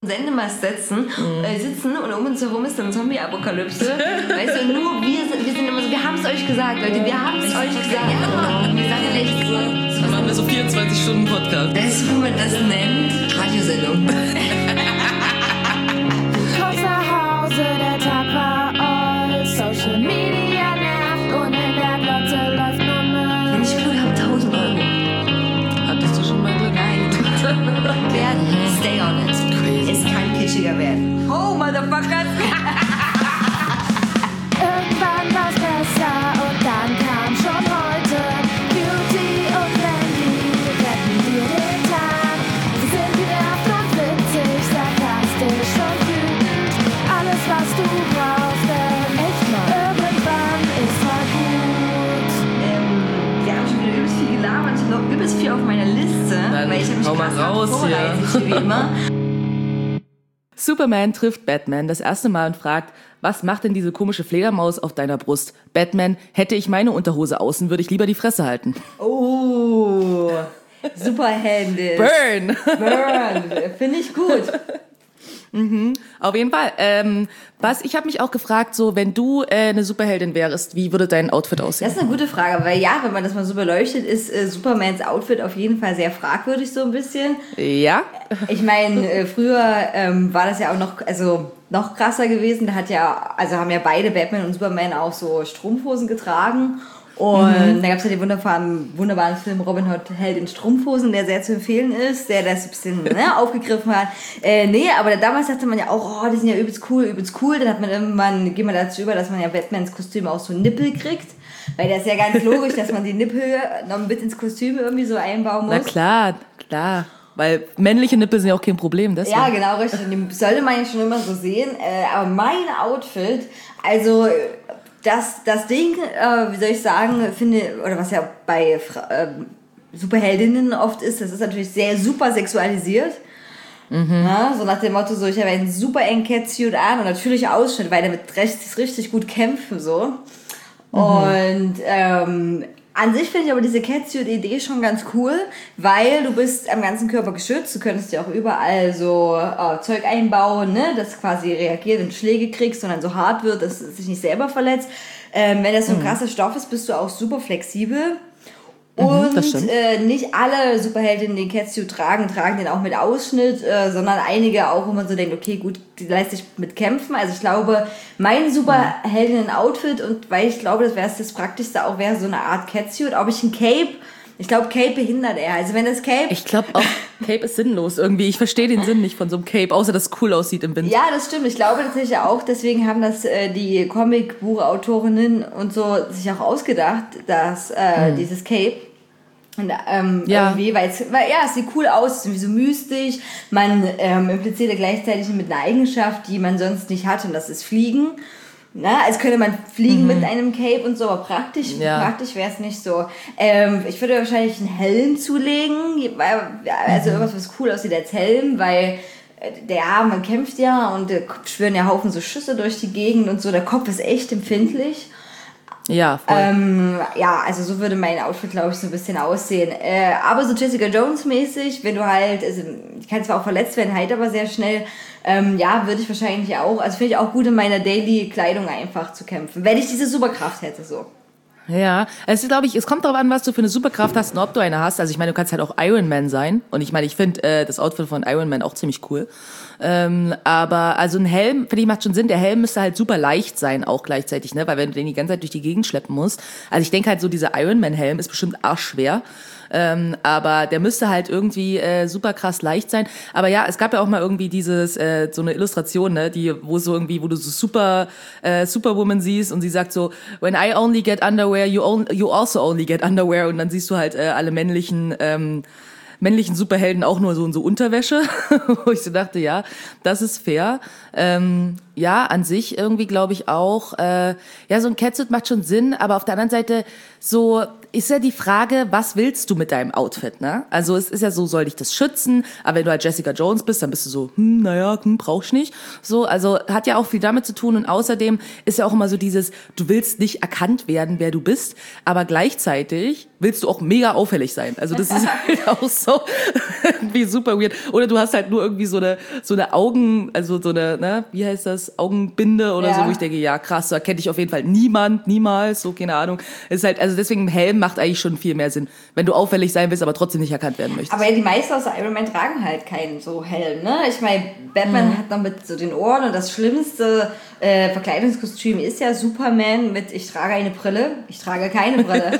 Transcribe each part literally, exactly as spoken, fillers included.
Sendemast setzen, mhm. äh, sitzen und um uns herum ist dann Zombie-Apokalypse. Weißt du, nur wir sind, wir sind immer so, wir haben es euch gesagt, Leute, wir haben es euch gesagt. Ja, wir sagen echt so. Das machen wir so vierundzwanzig Stunden Podcast. Das ist, wie man das nennt, Radiosendung. Komm nach Hause, der Tag war all. Social Media nervt und in der Glotze läuft nur Müll. Wenn ich Glück habe, tausend Euro. Hattest du schon mal Glück? Nein. Werden, stay on it. Es kann kischiger werden. Oh, Motherfuckers! Irgendwann war's besser und dann kam schon heute. Beauty und Wendy retten dir den Tag. Sie sind genervt und witzig, sarkastisch und wütend. Alles, was du brauchst, denn echt mal irgendwann ist mal gut. Ähm, wir haben schon wieder übelst viel gelabert. Ich habe noch übelst viel auf meiner Liste. Dann weil ich habe mich hau mal krass raus vorbereitet, hier. wie immer. Superman trifft Batman das erste Mal und fragt, was macht denn diese komische Fledermaus auf deiner Brust? Batman, hätte ich meine Unterhose außen, würde ich lieber die Fresse halten. Oh, Superhelden. Burn! Burn, finde ich gut. Mhm, auf jeden Fall. Ähm, was, ich habe mich auch gefragt, so wenn du äh, eine Superheldin wärst, wie würde dein Outfit aussehen? Das ist eine gute Frage, weil ja, wenn man das mal so beleuchtet, ist äh, Supermans Outfit auf jeden Fall sehr fragwürdig so ein bisschen. Ja? Ich meine, äh, früher ähm, war das ja auch noch, also noch krasser gewesen. Da hat ja, also haben ja beide, Batman und Superman, auch so Strumpfhosen getragen. Und mhm. da gab es ja den wunderbaren, wunderbaren Film Robin Hood Held in Strumpfhosen, der sehr zu empfehlen ist, der das ein bisschen ne, aufgegriffen hat. Äh, nee, aber damals dachte man ja auch, oh, die sind ja übelst cool, übelst cool. Dann hat man irgendwann, geht man dazu über, dass man ja Batmans Kostüm auch so Nippel kriegt. Weil das ist ja ganz logisch, dass man die Nippel noch mit ins Kostüm irgendwie so einbauen muss. Na klar, klar. Weil männliche Nippel sind ja auch kein Problem. Deswegen. Ja, genau, richtig. Die sollte man ja schon immer so sehen. Äh, aber mein Outfit, also das, das Ding, äh, wie soll ich sagen, finde, oder was ja bei äh, Superheldinnen oft ist, das ist natürlich sehr super sexualisiert. Mhm. Ja, so nach dem Motto, so ich habe einen super engen Catsuit an und natürlich Ausschnitt, weil damit richtig, richtig gut kämpfen so. Mhm. Und ähm, an sich finde ich aber diese Catsuit-Idee schon ganz cool, weil du bist am ganzen Körper geschützt, du könntest ja auch überall so äh, Zeug einbauen, ne, das quasi reagiert, wenn du Schläge kriegst und dann so hart wird, dass es sich nicht selber verletzt. Ähm, wenn das so ein krasser Stoff ist, bist du auch super flexibel. Und mhm, äh, nicht alle Superheldinnen, die den Catsuit tragen, tragen den auch mit Ausschnitt, äh, sondern einige auch, wo man so denkt, okay, gut, die lässt sich mit kämpfen. Also ich glaube, mein Superheldinnen-Outfit, und weil ich glaube, das wäre das Praktischste auch, wäre so eine Art Catsuit. Ob ich ein Cape, ich glaube, Cape behindert eher. Also wenn das Cape... Ich glaube auch, Cape ist sinnlos irgendwie. Ich verstehe den Sinn nicht von so einem Cape, außer dass es cool aussieht im Winter. Ja, das stimmt. Ich glaube tatsächlich auch, deswegen haben das äh, die Comicbuchautorinnen und so sich auch ausgedacht, dass äh, mhm. dieses Cape... Und, ähm, ja. irgendwie, weil es, weil, ja, es sieht cool aus, es ist irgendwie so mystisch, man ähm, impliziert ja gleichzeitig mit einer Eigenschaft, die man sonst nicht hat, und das ist Fliegen. Na, als könnte man fliegen mhm. mit einem Cape und so, aber praktisch, ja. praktisch wäre es nicht so. Ähm, ich würde wahrscheinlich einen Helm zulegen, also mhm. irgendwas, was cool aussieht als Helm, weil der Arm, man kämpft ja und äh, schwören ja Haufen so Schüsse durch die Gegend und so, der Kopf ist echt empfindlich. Ja, voll. Ähm, ja, also so würde mein Outfit, glaube ich, so ein bisschen aussehen. Äh, aber so Jessica Jones-mäßig, wenn du halt, also ich kann zwar auch verletzt werden, halt aber sehr schnell, ähm, ja, würde ich wahrscheinlich auch, also finde ich auch gut, in meiner Daily-Kleidung einfach zu kämpfen, wenn ich diese Superkraft hätte, so. Ja, es ist, glaube ich, es kommt darauf an, was du für eine Superkraft hast und ob du eine hast. Also ich meine, du kannst halt auch Iron Man sein. Und ich meine, ich finde äh, das Outfit von Iron Man auch ziemlich cool. Ähm, aber also ein Helm, finde ich, macht schon Sinn. Der Helm müsste halt super leicht sein auch gleichzeitig, ne? Weil wenn du den die ganze Zeit durch die Gegend schleppen musst. Also ich denke halt so, dieser Iron Man Helm ist bestimmt arschschwer. Ähm, aber der müsste halt irgendwie äh, super krass leicht sein. Aber ja, es gab ja auch mal irgendwie dieses äh, so eine Illustration, ne, die wo so irgendwie, wo du so super äh, Superwoman siehst und sie sagt so, when I only get underwear, you only, you also only get underwear, und dann siehst du halt äh, alle männlichen ähm, männlichen Superhelden auch nur so in so Unterwäsche, wo ich so dachte, ja, das ist fair. Ähm, ja, an sich irgendwie glaube ich auch, äh, ja, so ein Catsuit macht schon Sinn, aber auf der anderen Seite so, ist ja die Frage, was willst du mit deinem Outfit, ne? Also es ist ja so, soll dich das schützen? Aber wenn du halt Jessica Jones bist, dann bist du so, hm, naja, hm, brauch ich nicht. So, also hat ja auch viel damit zu tun und außerdem ist ja auch immer so dieses, du willst nicht erkannt werden, wer du bist, aber gleichzeitig willst du auch mega auffällig sein. Also das ist halt auch so irgendwie super weird. Oder du hast halt nur irgendwie so eine, so eine Augen, also so eine, ne, wie heißt das, Augenbinde oder ja. so, wo ich denke, ja krass, da kennt dich auf jeden Fall niemand, niemals, so, keine Ahnung. Ist halt, also deswegen ein Helm macht eigentlich schon viel mehr Sinn, wenn du auffällig sein willst, aber trotzdem nicht erkannt werden möchtest. Aber ja, die meisten aus Iron Man tragen halt keinen so Helm, ne? Ich meine, Batman mhm. hat noch mit so den Ohren und das schlimmste äh, Verkleidungskostüm ist ja Superman mit ich trage eine Brille, ich trage keine Brille.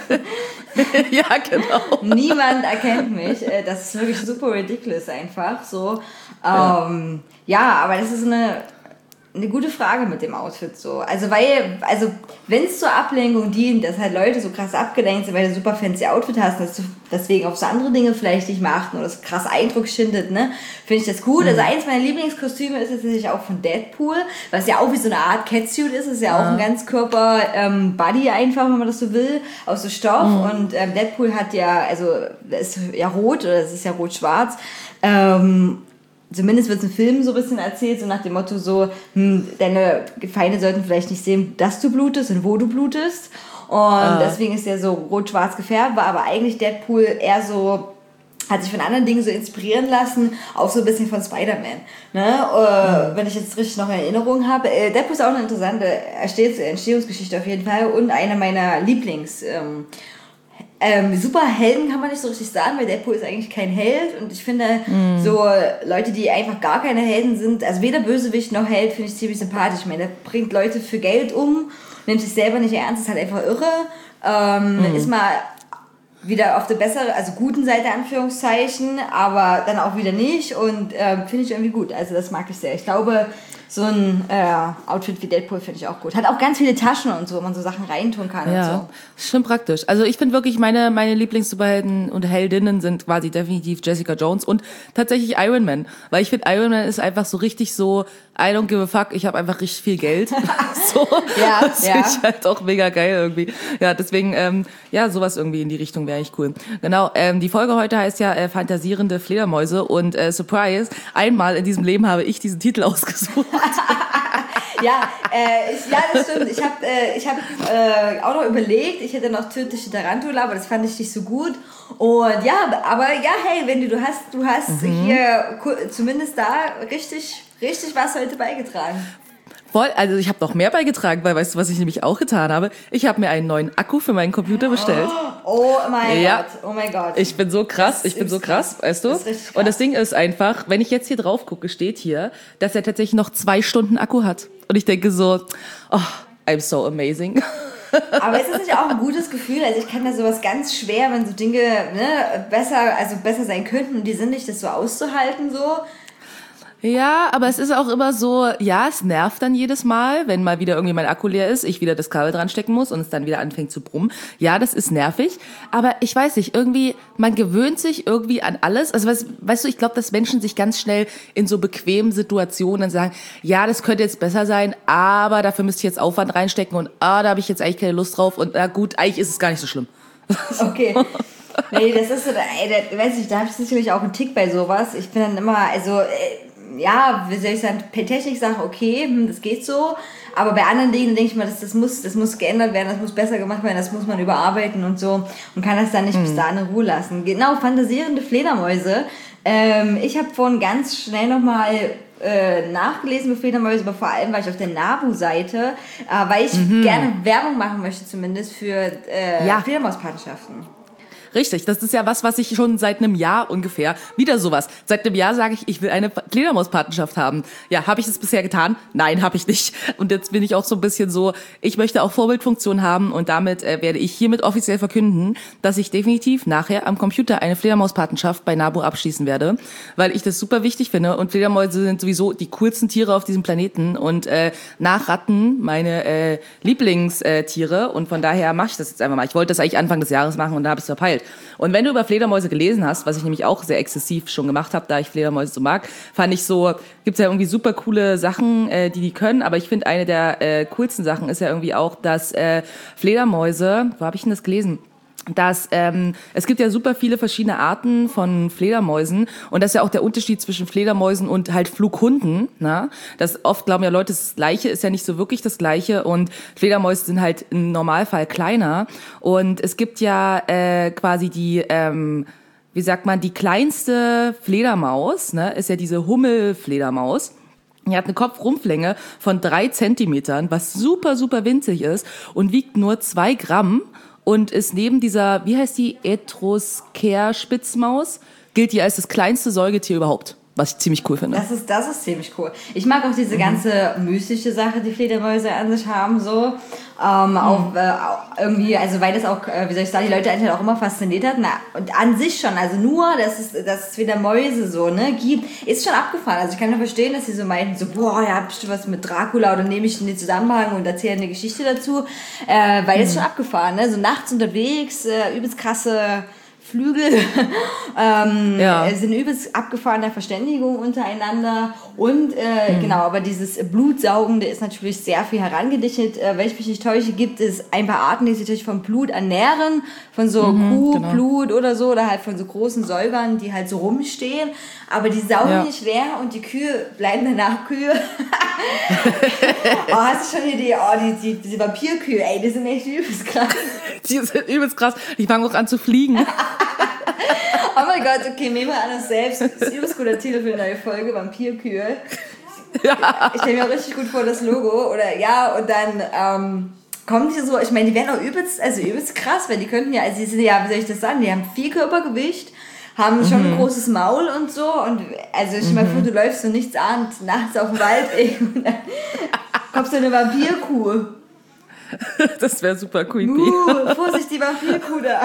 Ja, genau. Niemand erkennt mich. Das ist wirklich super ridiculous einfach so. Ja, ähm, ja aber das ist eine eine gute Frage mit dem Outfit so. Also weil, also wenn es zur Ablenkung dient, dass halt Leute so krass abgelenkt sind, weil du super fancy Outfit hast, dass du deswegen auf so andere Dinge vielleicht nicht mehr achten oder das krass Eindruck schindet, ne, finde ich das gut. Mhm. Also eins meiner Lieblingskostüme ist tatsächlich auch von Deadpool, was ja auch wie so eine Art Catsuit ist, ist ja, ja. auch ein Ganzkörper ähm, Buddy einfach, wenn man das so will, aus so Stoff mhm. und ähm, Deadpool hat ja, also ist ja rot oder es ist ja rot-schwarz, ähm, zumindest wird es im Film so ein bisschen erzählt, so nach dem Motto so, hm, deine Feinde sollten vielleicht nicht sehen, dass du blutest und wo du blutest. Und ah. deswegen ist der so rot-schwarz gefärbt, war aber eigentlich Deadpool eher so, hat sich von anderen Dingen so inspirieren lassen, auch so ein bisschen von Spider-Man. Ne? Mhm. Wenn ich jetzt richtig noch in Erinnerung habe. Deadpool ist auch eine interessante Entstehungsgeschichte auf jeden Fall und eine meiner Lieblings- ähm, Ähm, Superhelden kann man nicht so richtig sagen, weil Deadpool ist eigentlich kein Held und ich finde mm. so Leute, die einfach gar keine Helden sind, also weder Bösewicht noch Held, finde ich ziemlich sympathisch. Ich meine, der bringt Leute für Geld um, nimmt sich selber nicht ernst, ist halt einfach irre, ähm, mm. ist mal wieder auf der besseren, also guten Seite Anführungszeichen, aber dann auch wieder nicht und ähm, finde ich irgendwie gut, also das mag ich sehr. Ich glaube, so ein äh, Outfit wie Deadpool finde ich auch gut. Hat auch ganz viele Taschen und so, wo man so Sachen reintun kann ja, und so. Schon praktisch. Also ich finde wirklich, meine, meine Lieblings-Superhelden und Heldinnen sind quasi definitiv Jessica Jones und tatsächlich Iron Man. Weil ich finde, Iron Man ist einfach so richtig so, I don't give a fuck, ich habe einfach richtig viel Geld. So, ja, das ja. finde ich halt auch mega geil irgendwie. Ja, deswegen, ähm, ja, sowas irgendwie in die Richtung wäre echt cool. Genau, ähm, die Folge heute heißt ja äh, Fantasierende Fledermäuse und äh, Surprise, einmal in diesem Leben habe ich diesen Titel ausgesucht. Ja, äh, ich, ja, das stimmt. Ich habe äh, ich hab, äh, auch noch überlegt, ich hätte noch Tödliche Tarantula, aber das fand ich nicht so gut. Und ja, aber ja, hey, wenn du, du hast, du hast mhm. hier zumindest da richtig, richtig was heute beigetragen. Voll, also ich habe noch mehr beigetragen, weil weißt du, was ich nämlich auch getan habe? Ich habe mir einen neuen Akku für meinen Computer bestellt. Oh mein ja. Gott, oh mein Gott. Ich bin so krass, ich bin so krass, weißt du? Das und das Ding ist einfach, wenn ich jetzt hier drauf gucke, steht hier, dass er tatsächlich noch zwei Stunden Akku hat. Und ich denke so, oh, I'm so amazing. Aber es ist nicht auch ein gutes Gefühl, also ich kann da sowas ganz schwer, wenn so Dinge ne, besser, also besser sein könnten und die sind nicht, das so auszuhalten so. Ja, aber es ist auch immer so, ja, es nervt dann jedes Mal, wenn mal wieder irgendwie mein Akku leer ist, ich wieder das Kabel dran stecken muss und es dann wieder anfängt zu brummen. Ja, das ist nervig, aber ich weiß nicht, irgendwie, man gewöhnt sich irgendwie an alles. Also weißt, weißt du, ich glaube, dass Menschen sich ganz schnell in so bequemen Situationen sagen, ja, das könnte jetzt besser sein, aber dafür müsste ich jetzt Aufwand reinstecken und ah, da habe ich jetzt eigentlich keine Lust drauf und na gut, eigentlich ist es gar nicht so schlimm. Okay. Nee, das ist so, ey, da, weiß ich, da habe ich sicherlich auch einen Tick bei sowas. Ich bin dann immer, also, äh, ja, wie soll ich sagen, per Technik sagen, okay, hm, das geht so, aber bei anderen Dingen denke ich mal, das, das, muss, das muss geändert werden, das muss besser gemacht werden, das muss man überarbeiten und so und kann das dann nicht mhm. bis dahin in Ruhe lassen. Genau, fantasierende Fledermäuse. Ähm, ich habe vorhin ganz schnell nochmal äh, nachgelesen mit Fledermäuse, aber vor allem war ich auf der Nabu-Seite, äh, weil ich mhm. gerne Werbung machen möchte zumindest für äh, ja. Fledermauspatenschaften. Richtig, das ist ja was, was ich schon seit einem Jahr ungefähr, wieder sowas. Seit einem Jahr sage ich, ich will eine Fledermauspatenschaft haben. Ja, habe ich das bisher getan? Nein, habe ich nicht. Und jetzt bin ich auch so ein bisschen so, ich möchte auch Vorbildfunktion haben und damit äh, werde ich hiermit offiziell verkünden, dass ich definitiv nachher am Computer eine Fledermauspatenschaft bei Nabu abschließen werde, weil ich das super wichtig finde und Fledermäuse sind sowieso die coolsten Tiere auf diesem Planeten und äh, nach Ratten meine äh, Lieblingstiere und von daher mache ich das jetzt einfach mal. Ich wollte das eigentlich Anfang des Jahres machen und da habe ich es verpeilt. Und wenn du über Fledermäuse gelesen hast, was ich nämlich auch sehr exzessiv schon gemacht habe, da ich Fledermäuse so mag, fand ich so, gibt's ja irgendwie super coole Sachen, äh, die die können, aber ich finde eine der äh, coolsten Sachen ist ja irgendwie auch, dass äh, Fledermäuse, wo habe ich denn das gelesen? dass ähm, es gibt ja super viele verschiedene Arten von Fledermäusen und das ist ja auch der Unterschied zwischen Fledermäusen und halt Flughunden. Ne? Das oft glauben ja Leute, das Gleiche ist ja nicht so wirklich das Gleiche und Fledermäuse sind halt im Normalfall kleiner und es gibt ja äh, quasi die ähm, wie sagt man, die kleinste Fledermaus, ne, ist ja diese Hummelfledermaus. Die hat eine Kopfrumpflänge von drei Zentimetern, was super, super winzig ist und wiegt nur zwei Gramm und ist neben dieser, wie heißt die, Etruscaire-Spitzmaus, gilt die als das kleinste Säugetier überhaupt. Was ich ziemlich cool finde. Das ist, das ist ziemlich cool. Ich mag auch diese ganze mystische Sache, die Fledermäuse an sich haben, so. Ähm, mhm. auch, äh, irgendwie, also weil das auch, äh, wie soll ich sagen, die Leute eigentlich auch immer fasziniert hat. Na, und an sich schon, also nur, dass es, dass es Fledermäuse so, ne, gibt, ist schon abgefahren. Also ich kann nur verstehen, dass sie so meinten, so, boah, ja, bestimmt was mit Dracula oder nehme ich in den Zusammenhang und erzähle eine Geschichte dazu, äh, weil mhm. das ist schon abgefahren, ne, so nachts unterwegs, äh, übelst krasse Flügel, ähm, ja. sind übelst abgefahrene Verständigung untereinander und äh, mhm. genau, aber dieses Blutsaugende ist natürlich sehr viel herangedichtet. Äh, wenn ich mich nicht täusche, gibt es ein paar Arten, die sich natürlich vom Blut ernähren, von so mhm, Kuhblut genau. oder so, oder halt von so großen Säugern, die halt so rumstehen, aber die saugen ja. nicht leer und die Kühe bleiben danach Kühe. Oh, hast du schon eine Idee? Oh, die, die, diese Vampirkühe, ey, die sind echt übelst krass. Die sind übelst krass. Die fangen auch an zu fliegen. Oh mein Gott, okay, nehmen wir an uns selbst. Das ist übelst guter Titel für eine neue Folge, Vampirkühe. Ja. Ich stelle mir auch richtig gut vor, das Logo. Oder ja, und dann ähm, kommen die so, ich meine, die werden auch übelst, also übelst krass, weil die könnten ja, also die sind ja, wie soll ich das sagen, die haben viel Körpergewicht, haben schon mhm. ein großes Maul und so. Und also ich mhm. meine, du läufst so nichts ahnt, nachts auf dem Waldweg und dann kommst du eine Vampirkuh. Das wäre super creepy. Uh, Vorsicht, die Vampirkuh da.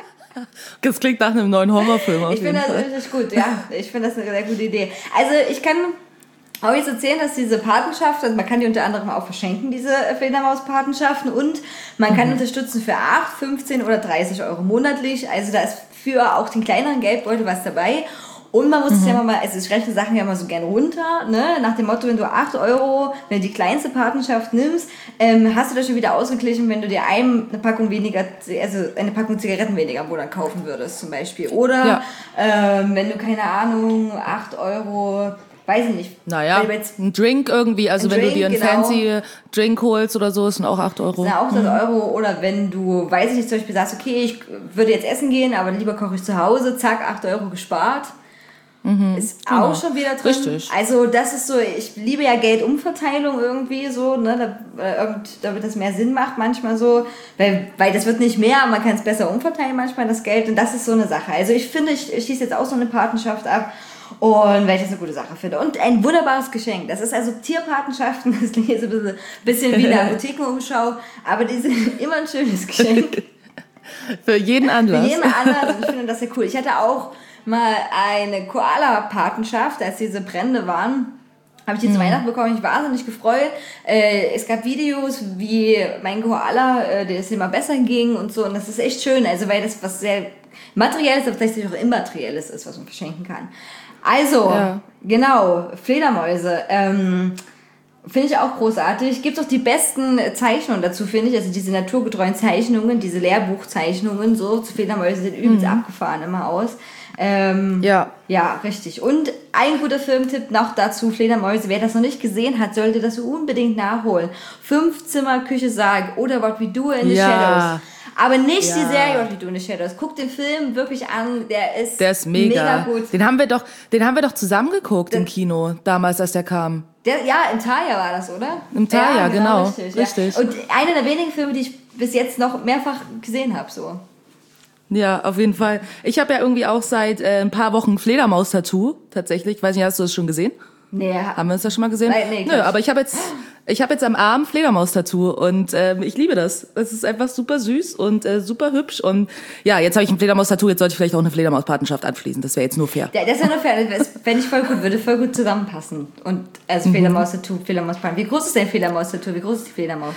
Das klingt nach einem neuen Horrorfilm auf Ich finde das richtig gut, ja. Ich finde das eine sehr gute Idee. Also ich kann auch jetzt erzählen, dass diese Patenschaft, also man kann die unter anderem auch verschenken, diese Fledermaus-Patenschaften, und man kann mhm. unterstützen für acht, fünfzehn oder dreißig Euro monatlich. Also da ist für auch den kleineren Geldbeutel was dabei. Und man muss es mhm. ja mal, also ich rechne Sachen ja mal so gern runter, ne? Nach dem Motto, wenn du acht Euro, wenn du die kleinste Patenschaft nimmst, ähm, hast du das schon wieder ausgeglichen, wenn du dir einem eine Packung weniger, also eine Packung Zigaretten weniger im Monat kaufen würdest zum Beispiel. Oder ja. ähm, wenn du, keine Ahnung, acht Euro, weiß ich nicht. Naja, ein Drink irgendwie, also wenn Drink, du dir einen genau. fancy Drink holst oder so, sind auch acht Euro. Sind auch acht Euro. Oder wenn du, weiß ich nicht, zum Beispiel sagst, okay, ich würde jetzt essen gehen, aber lieber koche ich zu Hause, zack, acht Euro gespart. Mhm, ist auch genau. schon wieder drin. Richtig. Also das ist so, ich liebe ja Geldumverteilung irgendwie so, ne, da, damit das mehr Sinn macht manchmal so, weil, weil das wird nicht mehr, man kann es besser umverteilen manchmal, das Geld, und das ist so eine Sache. Also ich finde, ich, ich schließe jetzt auch so eine Patenschaft ab, und weil ich das eine gute Sache finde. Und ein wunderbares Geschenk. Das ist also Tierpatenschaften, das klingt jetzt ein bisschen, bisschen wie eine Apothekenumschau, aber die sind immer ein schönes Geschenk. Für jeden Anlass. Für jeden Anlass, und ich finde das sehr cool. Ich hatte auch mal eine Koala-Patenschaft, als diese Brände waren, habe ich die mhm. zu Weihnachten bekommen, ich war wahnsinnig gefreut. Äh, es gab Videos, wie mein Koala, äh, der es immer besser ging und so, und das ist echt schön, also weil das was sehr Materielles, aber tatsächlich auch Immaterielles ist, was man verschenken kann. Also, ja. genau, Fledermäuse, ähm, finde ich auch großartig. Gibt auch die besten Zeichnungen dazu, finde ich. Also diese naturgetreuen Zeichnungen, diese Lehrbuchzeichnungen, so zu Fledermäuse sehen übelst mhm. abgefahren immer aus. Ähm, ja. Ja, richtig. Und ein guter Filmtipp noch dazu, Fledermäuse. Wer das noch nicht gesehen hat, sollte das unbedingt nachholen. Fünf Zimmer, Küche, Sarg oder What We Do in the ja. Shadows. Aber nicht ja. die Serie What We Do in the Shadows. Guckt den Film wirklich an, der ist, der ist mega. mega gut. Den haben wir doch, den haben wir doch zusammen geguckt im Kino, damals, als der kam. Der, ja, im Thalia war das, oder? Im Thalia, ja, genau. genau. Richtig. richtig. Ja. Und einer der wenigen Filme, die ich bis jetzt noch mehrfach gesehen habe, so. Ja, auf jeden Fall. Ich habe ja irgendwie auch seit äh, ein paar Wochen Fledermaus-Tattoo, tatsächlich. Weiß nicht, hast du das schon gesehen? Nee. Haben wir uns das schon mal gesehen? Nein, nee, Nö, aber ich habe jetzt, ich habe jetzt am Arm Fledermaus-Tattoo, und ähm, ich liebe das. Es ist einfach super süß und äh, super hübsch, und ja, jetzt habe ich ein Fledermaus-Tattoo, jetzt sollte ich vielleicht auch eine Fledermaus-Patenschaft anschließen. Das wäre jetzt nur fair. Ja, das wäre nur fair. Das fände ich voll gut, würde voll gut zusammenpassen. Und also Fledermaus-Tattoo, Fledermaus-Patenschaft. Wie groß ist dein Fledermaus-Tattoo? Wie groß ist die Fledermaus?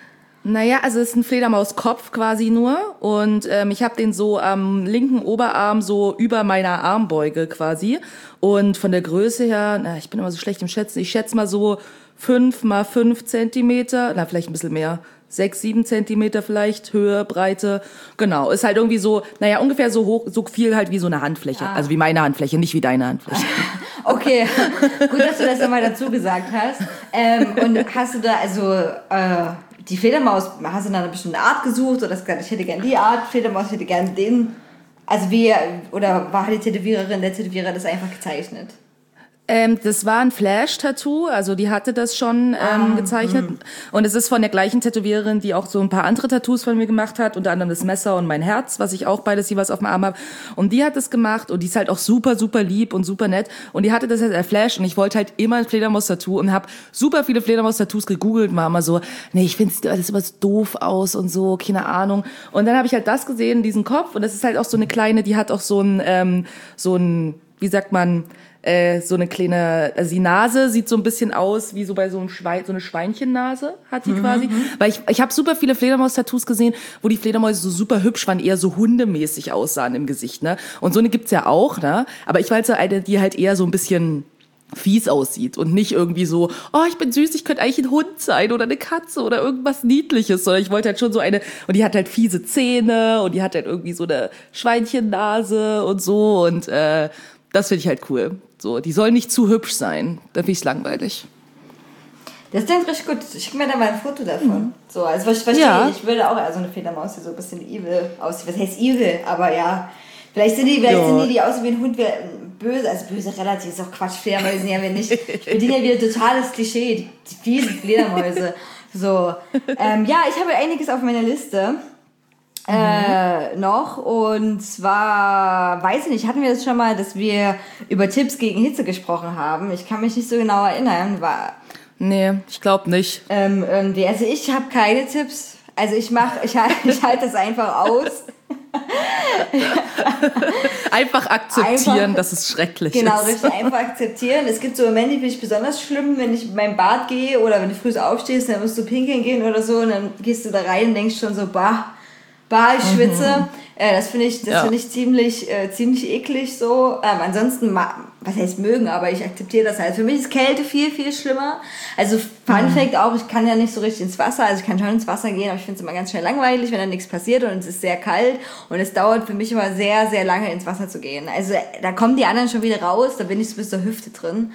Naja, also es ist ein Fledermauskopf quasi nur, und ähm, ich habe den so am linken Oberarm so über meiner Armbeuge quasi, und von der Größe her, na, ich bin immer so schlecht im Schätzen, ich schätze mal so fünf mal fünf Zentimeter, na vielleicht ein bisschen mehr, sechs, sieben Zentimeter vielleicht, Höhe, Breite. Genau, ist halt irgendwie so, naja, ungefähr so hoch, so viel halt wie so eine Handfläche. Ah. Also wie meine Handfläche, nicht wie deine Handfläche. Okay, gut, dass du das nochmal dazu gesagt hast. Ähm, und hast du da, also äh, die Fledermaus, hast du da eine bestimmte Art gesucht oder hast gesagt, ich hätte gerne die Art Fledermaus, ich hätte gerne den, also wie, oder war die Tätowiererin, der Tätowierer das einfach gezeichnet? Ähm, das war ein Flash-Tattoo, also die hatte das schon ähm, ah, gezeichnet. Mh. Und es ist von der gleichen Tätowiererin, die auch so ein paar andere Tattoos von mir gemacht hat, unter anderem das Messer und mein Herz, was ich auch beides jeweils auf dem Arm habe. Und die hat das gemacht und die ist halt auch super, super lieb und super nett. Und die hatte das als Flash und ich wollte halt immer ein Fledermaus-Tattoo und habe super viele Fledermaus-Tattoos gegoogelt und war immer so, nee, ich finde das immer so doof aus und so, keine Ahnung. Und dann habe ich halt das gesehen, diesen Kopf, und das ist halt auch so eine kleine, die hat auch so ein, ähm, so ein, wie sagt man, Äh, so eine kleine, also die Nase sieht so ein bisschen aus wie so bei so einem Schwein, so eine Schweinchennase hat die mhm. quasi. Weil ich, ich habe super viele Fledermaus-Tattoos gesehen, wo die Fledermäuse so super hübsch waren, eher so hundemäßig aussahen im Gesicht, ne? Und so eine gibt's ja auch, ne? Aber ich wollte so eine, die halt eher so ein bisschen fies aussieht und nicht irgendwie so, oh, ich bin süß, ich könnte eigentlich ein Hund sein oder eine Katze oder irgendwas Niedliches, sondern ich wollte halt schon so eine, und die hat halt fiese Zähne und die hat halt irgendwie so eine Schweinchennase und so, und äh, das finde ich halt cool. So, die soll nicht zu hübsch sein, dann finde ich es langweilig. Das klingt richtig gut. Schick mir da mal ein Foto davon. Mhm. So, also ich verstehe, ja. Ich würde auch also eine Fledermaus, die so ein bisschen evil aussieht. Was heißt evil? Aber ja, vielleicht sind die, vielleicht ja. sind die, die aussehen wie ein Hund, böse, also böse relativ, ist auch Quatsch, Fledermäuse sind ja wir nicht. Ich bediene ja wieder totales Klischee, die, die fiesen Fledermäuse. So, ähm, ja, ich habe einiges auf meiner Liste. Äh, noch, und zwar, weiß ich nicht, hatten wir das schon mal, dass wir über Tipps gegen Hitze gesprochen haben? Ich kann mich nicht so genau erinnern. War, nee, ich glaube nicht. Ähm, irgendwie, also ich habe keine Tipps. Also ich mach, ich, ich halte das einfach aus. Einfach akzeptieren, einfach, dass es schrecklich genau, ist. Genau, richtig, einfach akzeptieren. Es gibt so Momente, die finde ich besonders schlimm, wenn ich in mein Bad gehe oder wenn du früh aufstehst, dann musst du pinkeln gehen oder so, und dann gehst du da rein und denkst schon so, bah, Bah, ich schwitze. Mhm. Äh, das finde ich, das ja. finde ich ziemlich, äh, ziemlich eklig so. Ähm, ansonsten, was heißt mögen, aber ich akzeptiere das halt. Für mich ist Kälte viel, viel schlimmer. Also Fun mhm. Fact auch, ich kann ja nicht so richtig ins Wasser. Also ich kann schon ins Wasser gehen, aber ich finde es immer ganz schnell langweilig, wenn da nichts passiert und es ist sehr kalt. Und es dauert für mich immer sehr, sehr lange ins Wasser zu gehen. Also da kommen die anderen schon wieder raus, da bin ich so bis zur Hüfte drin.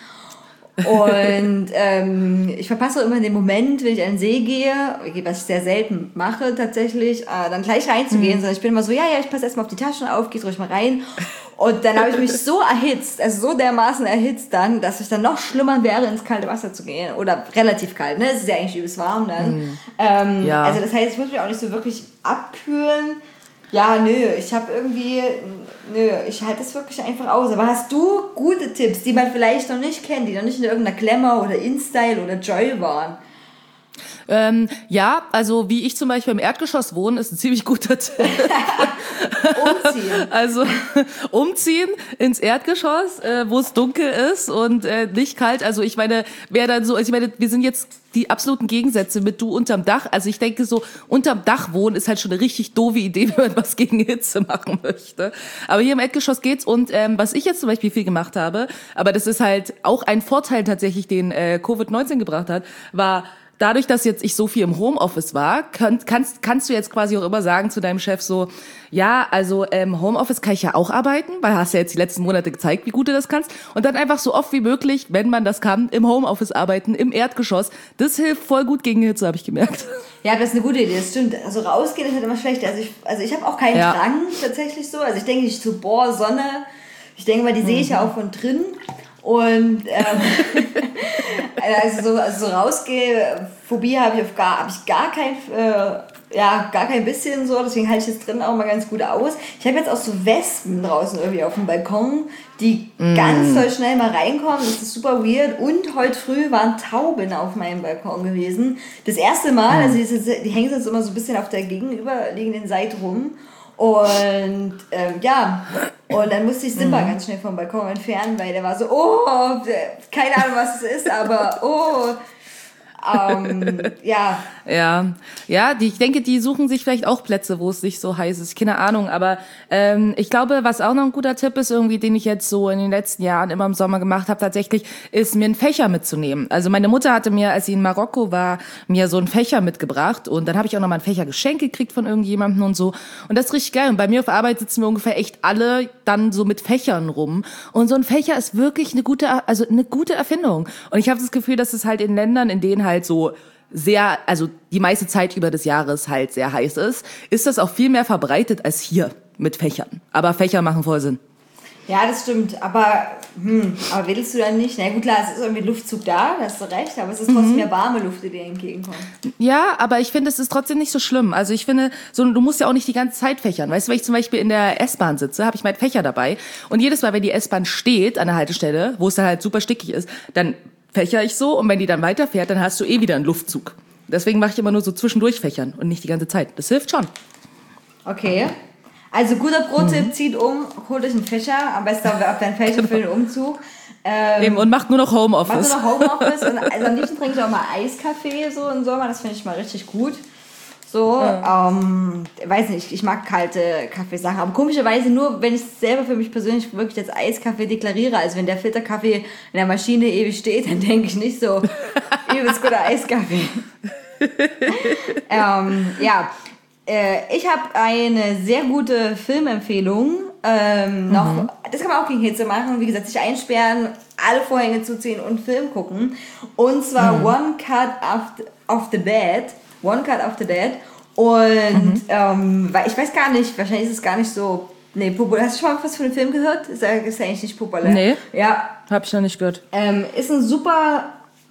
Und ähm, ich verpasse immer den Moment, wenn ich an den See gehe, was ich sehr selten mache tatsächlich, äh, dann gleich reinzugehen, mhm. sondern ich bin immer so, ja, ja, ich passe erstmal auf die Taschen auf, geh ruhig mal rein. Und dann habe ich mich so erhitzt, also so dermaßen erhitzt dann, dass es dann noch schlimmer wäre, ins kalte Wasser zu gehen. Oder relativ kalt, ne? Es ist ja eigentlich übelst warm dann. Mhm. Ähm, ja. Also das heißt, ich muss mich auch nicht so wirklich abkühlen. Ja, nö, ich habe irgendwie, nö, ich halte das wirklich einfach aus. Aber hast du gute Tipps, die man vielleicht noch nicht kennt, die noch nicht in irgendeiner Glamour oder InStyle oder Joy waren? Ähm, ja, also wie ich zum Beispiel im Erdgeschoss wohne, ist ein ziemlich guter Tipp. Umziehen. Also umziehen ins Erdgeschoss, äh, wo es dunkel ist und äh, nicht kalt. Also ich meine, wer dann so, also ich meine, wir sind jetzt die absoluten Gegensätze mit du unterm Dach. Also ich denke so, unterm Dach wohnen ist halt schon eine richtig doofe Idee, wenn man was gegen Hitze machen möchte. Aber hier im Erdgeschoss geht's, und ähm, was ich jetzt zum Beispiel viel gemacht habe, aber das ist halt auch ein Vorteil tatsächlich, den äh, Covid neunzehn gebracht hat, war, dadurch, dass jetzt ich so viel im Homeoffice war, kann, kannst, kannst du jetzt quasi auch immer sagen zu deinem Chef so, ja, also ähm, Homeoffice kann ich ja auch arbeiten, weil hast ja jetzt die letzten Monate gezeigt, wie gut du das kannst. Und dann einfach so oft wie möglich, wenn man das kann, im Homeoffice arbeiten, im Erdgeschoss. Das hilft voll gut gegen Hitze, habe ich gemerkt. Ja, das ist eine gute Idee, das stimmt. Also rausgehen ist halt immer schlecht. Also ich, also ich habe auch keinen ja. Drang tatsächlich so. Also ich denke nicht so, boah, Sonne. Ich denke mal, die sehe ich ja auch von drin. Und ähm, also so, also so rausgehe, Phobie habe ich auf gar, habe ich gar kein, äh, ja, gar kein bisschen so, deswegen halte ich das drin auch mal ganz gut aus. Ich habe jetzt auch so Wespen draußen irgendwie auf dem Balkon, die mm. ganz doll schnell mal reinkommen, das ist super weird. Und heute früh waren Tauben auf meinem Balkon gewesen. Das erste Mal, also die, die hängen jetzt immer so ein bisschen auf der gegenüberliegenden Seite rum. Und ähm, ja, und dann musste ich Simba mhm. ganz schnell vom Balkon entfernen, weil der war so, oh, keine Ahnung, was es ist, aber oh, ähm, ja. Ja, ja, die, ich denke, die suchen sich vielleicht auch Plätze, wo es nicht so heiß ist. Keine Ahnung, aber ähm, ich glaube, was auch noch ein guter Tipp ist, irgendwie, den ich jetzt so in den letzten Jahren immer im Sommer gemacht habe, tatsächlich, ist mir einen Fächer mitzunehmen. Also meine Mutter hatte mir, als sie in Marokko war, mir so einen Fächer mitgebracht und dann habe ich auch noch mal einen Fächer geschenkt gekriegt von irgendjemandem und so. Und das ist richtig geil. Und bei mir auf Arbeit sitzen wir ungefähr echt alle dann so mit Fächern rum. Und so ein Fächer ist wirklich eine gute, also eine gute Erfindung. Und ich habe das Gefühl, dass es halt in Ländern, in denen halt so sehr, also die meiste Zeit über des Jahres halt sehr heiß ist, ist das auch viel mehr verbreitet als hier mit Fächern. Aber Fächer machen voll Sinn. Ja, das stimmt. Aber, hm, aber willst du dann nicht? Na gut, klar, es ist irgendwie Luftzug da, da hast du recht, aber es ist trotzdem ja warme Luft, die dir entgegenkommt. Ja, aber ich finde, es ist trotzdem nicht so schlimm. Also ich finde, so du musst ja auch nicht die ganze Zeit fächern. Weißt du, wenn ich zum Beispiel in der S-Bahn sitze, habe ich meinen Fächer dabei und jedes Mal, wenn die S-Bahn steht an der Haltestelle, wo es dann halt super stickig ist, dann fächer ich so und wenn die dann weiterfährt, dann hast du eh wieder einen Luftzug. Deswegen mache ich immer nur so zwischendurch fächern und nicht die ganze Zeit. Das hilft schon. Okay. Also guter Pro-Tipp, mhm. zieht um, holt euch einen Fächer, am besten auf deinen Fächer für den Umzug. Ähm, Eben, und macht nur noch Homeoffice. Macht nur noch Homeoffice und also am liebsten trinke ich auch mal Eiskaffee so im Sommer, das finde ich mal richtig gut. So, ja. ähm, weiß nicht, ich mag kalte Kaffeesachen, aber komischerweise nur, wenn ich selber für mich persönlich wirklich als Eiskaffee deklariere, also wenn der Filterkaffee in der Maschine ewig steht, dann denke ich nicht so, übelst guter Eiskaffee. ähm, ja, äh, ich habe eine sehr gute Filmempfehlung, ähm, noch, mhm. das kann man auch gegen Hitze machen, wie gesagt, sich einsperren, alle Vorhänge zuziehen und Film gucken, und zwar mhm. One Cut of the, of the Dead. One Cut of the Dead. Und mhm. ähm, weil ich weiß gar nicht, wahrscheinlich ist es gar nicht so. Nee, populär. Hast du schon mal was von dem Film gehört? Ist ja, ist ja eigentlich nicht populär. Nee. Ja. Hab ich noch nicht gehört. Ähm, ist ein super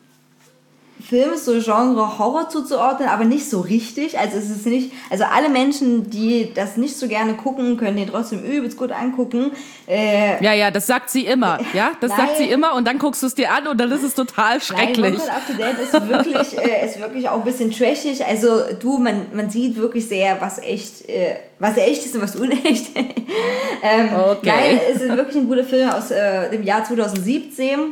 Film, ist so Genre Horror zuzuordnen, aber nicht so richtig. Also es ist nicht, also alle Menschen, die das nicht so gerne gucken, können den trotzdem übelst gut angucken. Äh, ja, ja, das sagt sie immer, ja, das nein, sagt sie immer und dann guckst du es dir an und dann ist es total schrecklich. Nein, One Cut of the Dead ist wirklich, äh, ist wirklich auch ein bisschen trashig. Also du, man, man sieht wirklich sehr, was echt, äh, was echt ist und was unecht. ähm, okay. Nein, es ist wirklich ein guter Film aus äh, dem Jahr zwanzig siebzehn.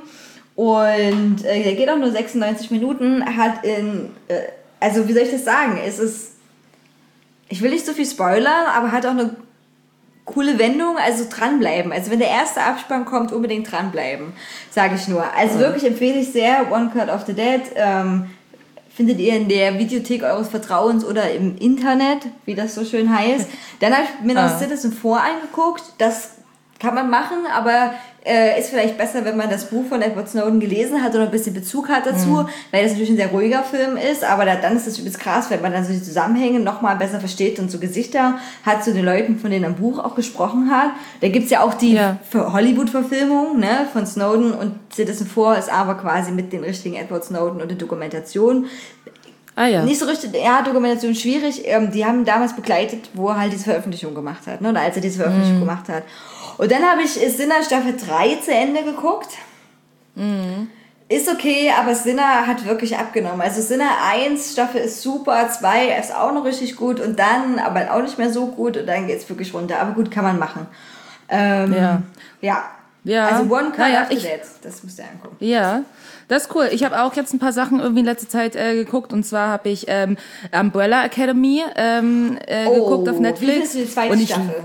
Und äh, der geht auch nur sechsundneunzig Minuten, hat in, äh, also wie soll ich das sagen, es ist, ich will nicht so viel spoilern, aber hat auch eine coole Wendung, also dranbleiben. Also wenn der erste Abspann kommt, unbedingt dranbleiben, sage ich nur. Also wirklich empfehle ich sehr, One Cut of the Dead, ähm, findet ihr in der Videothek eures Vertrauens oder im Internet, wie das so schön heißt. Dann habe ich mir noch ah. Citizen four angeguckt, das kann man machen, aber äh, ist vielleicht besser, wenn man das Buch von Edward Snowden gelesen hat oder ein bisschen Bezug hat dazu, mhm. weil das natürlich ein sehr ruhiger Film ist, aber da, dann ist es übelst krass, wenn man dann so die Zusammenhänge nochmal besser versteht und so Gesichter hat zu den Leuten, von denen er im Buch auch gesprochen hat. Da gibt's ja auch die ja. Hollywood-Verfilmung, ne, von Snowden, und Citizen four ist aber quasi mit den richtigen Edward Snowden und der Dokumentation. Ah, ja. Nicht so richtig, ja, Dokumentation schwierig. Ähm, die haben damals begleitet, wo er halt diese Veröffentlichung gemacht hat, ne, oder als er diese Veröffentlichung mhm. gemacht hat. Und dann habe ich Sinner Staffel drei zu Ende geguckt. Mhm. Ist okay, aber Sinner hat wirklich abgenommen. Also Sinner eins Staffel ist super, zwei ist auch noch richtig gut und dann aber auch nicht mehr so gut und dann geht es wirklich runter. Aber gut, kann man machen. Ähm, ja. ja. Ja. Also One Cut naja, of the Dead, das müsst ihr angucken. Ja, das ist cool. Ich habe auch jetzt ein paar Sachen irgendwie in letzter Zeit äh, geguckt, und zwar habe ich ähm, Umbrella Academy ähm, äh, oh, geguckt auf Netflix. Wie findest du die zweite und ich, Staffel?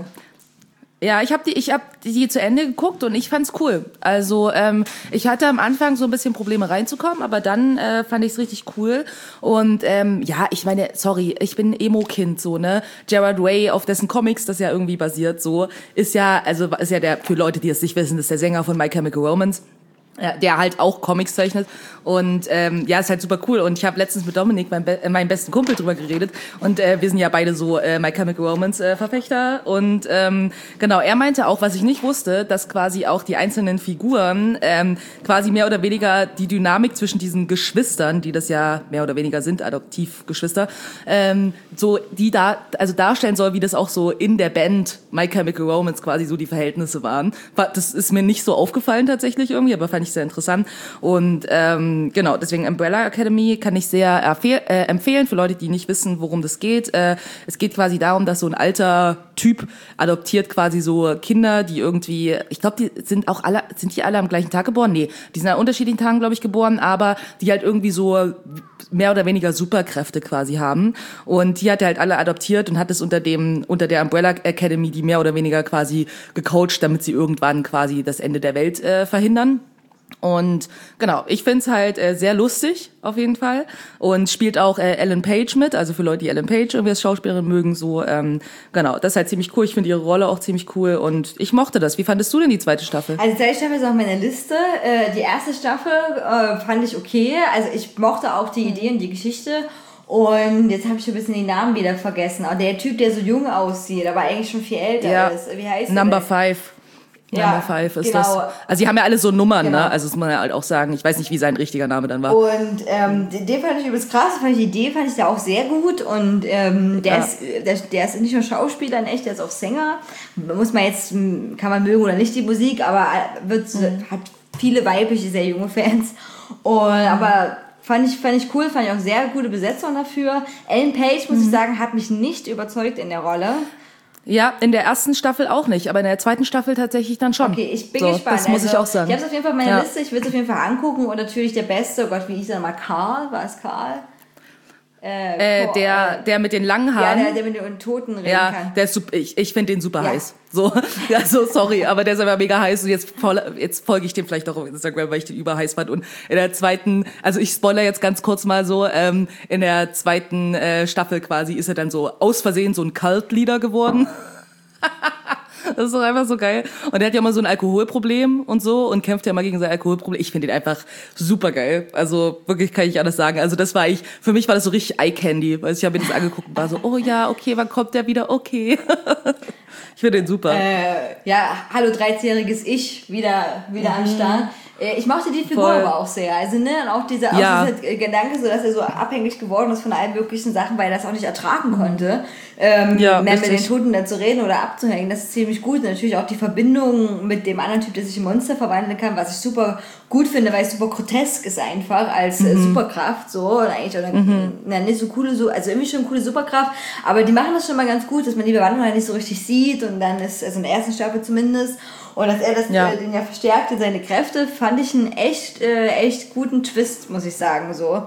Ja, ich habe die, ich habe die zu Ende geguckt und ich fand's cool. Also ähm, ich hatte am Anfang so ein bisschen Probleme reinzukommen, aber dann äh, fand ich's richtig cool. Und ähm, ja, ich meine, sorry, ich bin ein Emo-Kind so, ne? Gerard Way, auf dessen Comics das ja irgendwie basiert, so ist ja, also ist ja der, für Leute, die es nicht wissen, ist der Sänger von My Chemical Romance. Ja, der halt auch Comics zeichnet und ähm, ja, ist halt super cool. Und ich habe letztens mit Dominik, meinem, Be- äh, meinem besten Kumpel, drüber geredet und äh, wir sind ja beide so äh, My Chemical Romance äh, Verfechter und ähm, genau, er meinte auch, was ich nicht wusste, dass quasi auch die einzelnen Figuren ähm, quasi mehr oder weniger die Dynamik zwischen diesen Geschwistern, die das ja mehr oder weniger sind, Adoptivgeschwister, ähm, so die da, also darstellen soll, wie das auch so in der Band My Chemical Romance quasi so die Verhältnisse waren. Das ist mir nicht so aufgefallen tatsächlich irgendwie, aber fand ich ich sehr interessant. Und ähm, genau, deswegen Umbrella Academy kann ich sehr erfe- äh, empfehlen für Leute, die nicht wissen, worum das geht. Äh, es geht quasi darum, dass so ein alter Typ adoptiert quasi so Kinder, die irgendwie, ich glaube, die sind auch alle, sind die alle am gleichen Tag geboren? Nee, die sind an unterschiedlichen Tagen, glaube ich, geboren, aber die halt irgendwie so mehr oder weniger Superkräfte quasi haben. Und die hat er halt alle adoptiert und hat es unter dem, unter der Umbrella Academy, die mehr oder weniger quasi gecoacht, damit sie irgendwann quasi das Ende der Welt äh, verhindern. Und genau, ich find's halt äh, sehr lustig, auf jeden Fall. Und spielt auch äh, Ellen Page mit, also für Leute, die Ellen Page irgendwie als Schauspielerin mögen, so, ähm, genau, das ist halt ziemlich cool. Ich finde ihre Rolle auch ziemlich cool und ich mochte das. Wie fandest du denn die zweite Staffel? Also die zweite Staffel ist auf meiner Liste. Äh, die erste Staffel äh, fand ich okay. Also ich mochte auch die Idee und die Geschichte. Und jetzt habe ich schon ein bisschen den Namen wieder vergessen. Aber der Typ, der so jung aussieht, aber eigentlich schon viel älter ja. ist. Wie heißt Number der? Five. Ja, Number Five ist genau. das. Also die haben ja alle so Nummern, genau. ne? Also das muss man ja halt auch sagen. Ich weiß nicht, wie sein richtiger Name dann war. Und ähm, den fand ich übrigens krass, fand ich die Idee fand ich da auch sehr gut. Und ähm, der, ja. ist, der, der ist nicht nur Schauspieler, in echt, der ist auch Sänger. Muss man jetzt, kann man mögen oder nicht die Musik, aber wird, mhm. hat viele weibliche, sehr junge Fans. Und, aber fand ich, fand ich cool, fand ich auch sehr gute Besetzung dafür. Ellen Page, muss mhm. ich sagen, hat mich nicht überzeugt in der Rolle. Ja, in der ersten Staffel auch nicht, aber in der zweiten Staffel tatsächlich dann schon. Okay, ich bin so, gespannt. Das muss also, ich auch sagen. Ich habe es auf jeden Fall auf meiner ja. Liste, ich will es auf jeden Fall angucken und natürlich der Beste, oh Gott, wie hieß er mal, Karl, war es Karl? Äh, äh, der, der mit den langen Haaren. Ja, der, der mit den Toten reden ja, kann. Der ist super, ich, ich finde den super ja. heiß. So, ja, so, sorry, aber der ist aber mega heiß und jetzt, jetzt folge ich dem vielleicht auch auf Instagram, weil ich den überheiß fand. Und in der zweiten, also ich spoiler jetzt ganz kurz mal so, ähm, in der zweiten äh, Staffel quasi ist er dann so aus Versehen so ein Cult-Leader geworden. Das ist doch einfach so geil. Und er hat ja immer so ein Alkoholproblem und so und kämpft ja immer gegen sein Alkoholproblem. Ich finde ihn einfach super geil. Also wirklich kann ich nicht anders sagen. Also das war ich, für mich war das so richtig Eye-Candy. Weil ich habe mir das angeguckt und war so, oh ja, okay, wann kommt der wieder? Okay. Ich finde den super. Äh, ja, hallo dreizehnjähriges Ich, wieder, wieder mhm. am Start. Ich mochte die Figur Voll. aber auch sehr. Also, ne, und auch dieser, ja. auch dieser Gedanke, so, dass er so abhängig geworden ist von allen möglichen Sachen, weil er das auch nicht ertragen konnte, ähm, ja, mehr richtig. mit den Toten da zu reden oder abzuhängen. Das ist ziemlich gut. Und natürlich auch die Verbindung mit dem anderen Typ, der sich in Monster verwandeln kann, was ich super gut finde, weil es super grotesk ist einfach als äh, Mhm. Superkraft, so, oder eigentlich, oder, mhm. na, nicht so coole, so, also irgendwie schon eine coole Superkraft, aber die machen das schon mal ganz gut, dass man die Bewandlung halt nicht so richtig sieht und dann ist, also in der ersten Staffel zumindest, und dass er das, ja. äh, den ja verstärkte, seine Kräfte, fand ich einen echt, äh, echt guten Twist, muss ich sagen, so.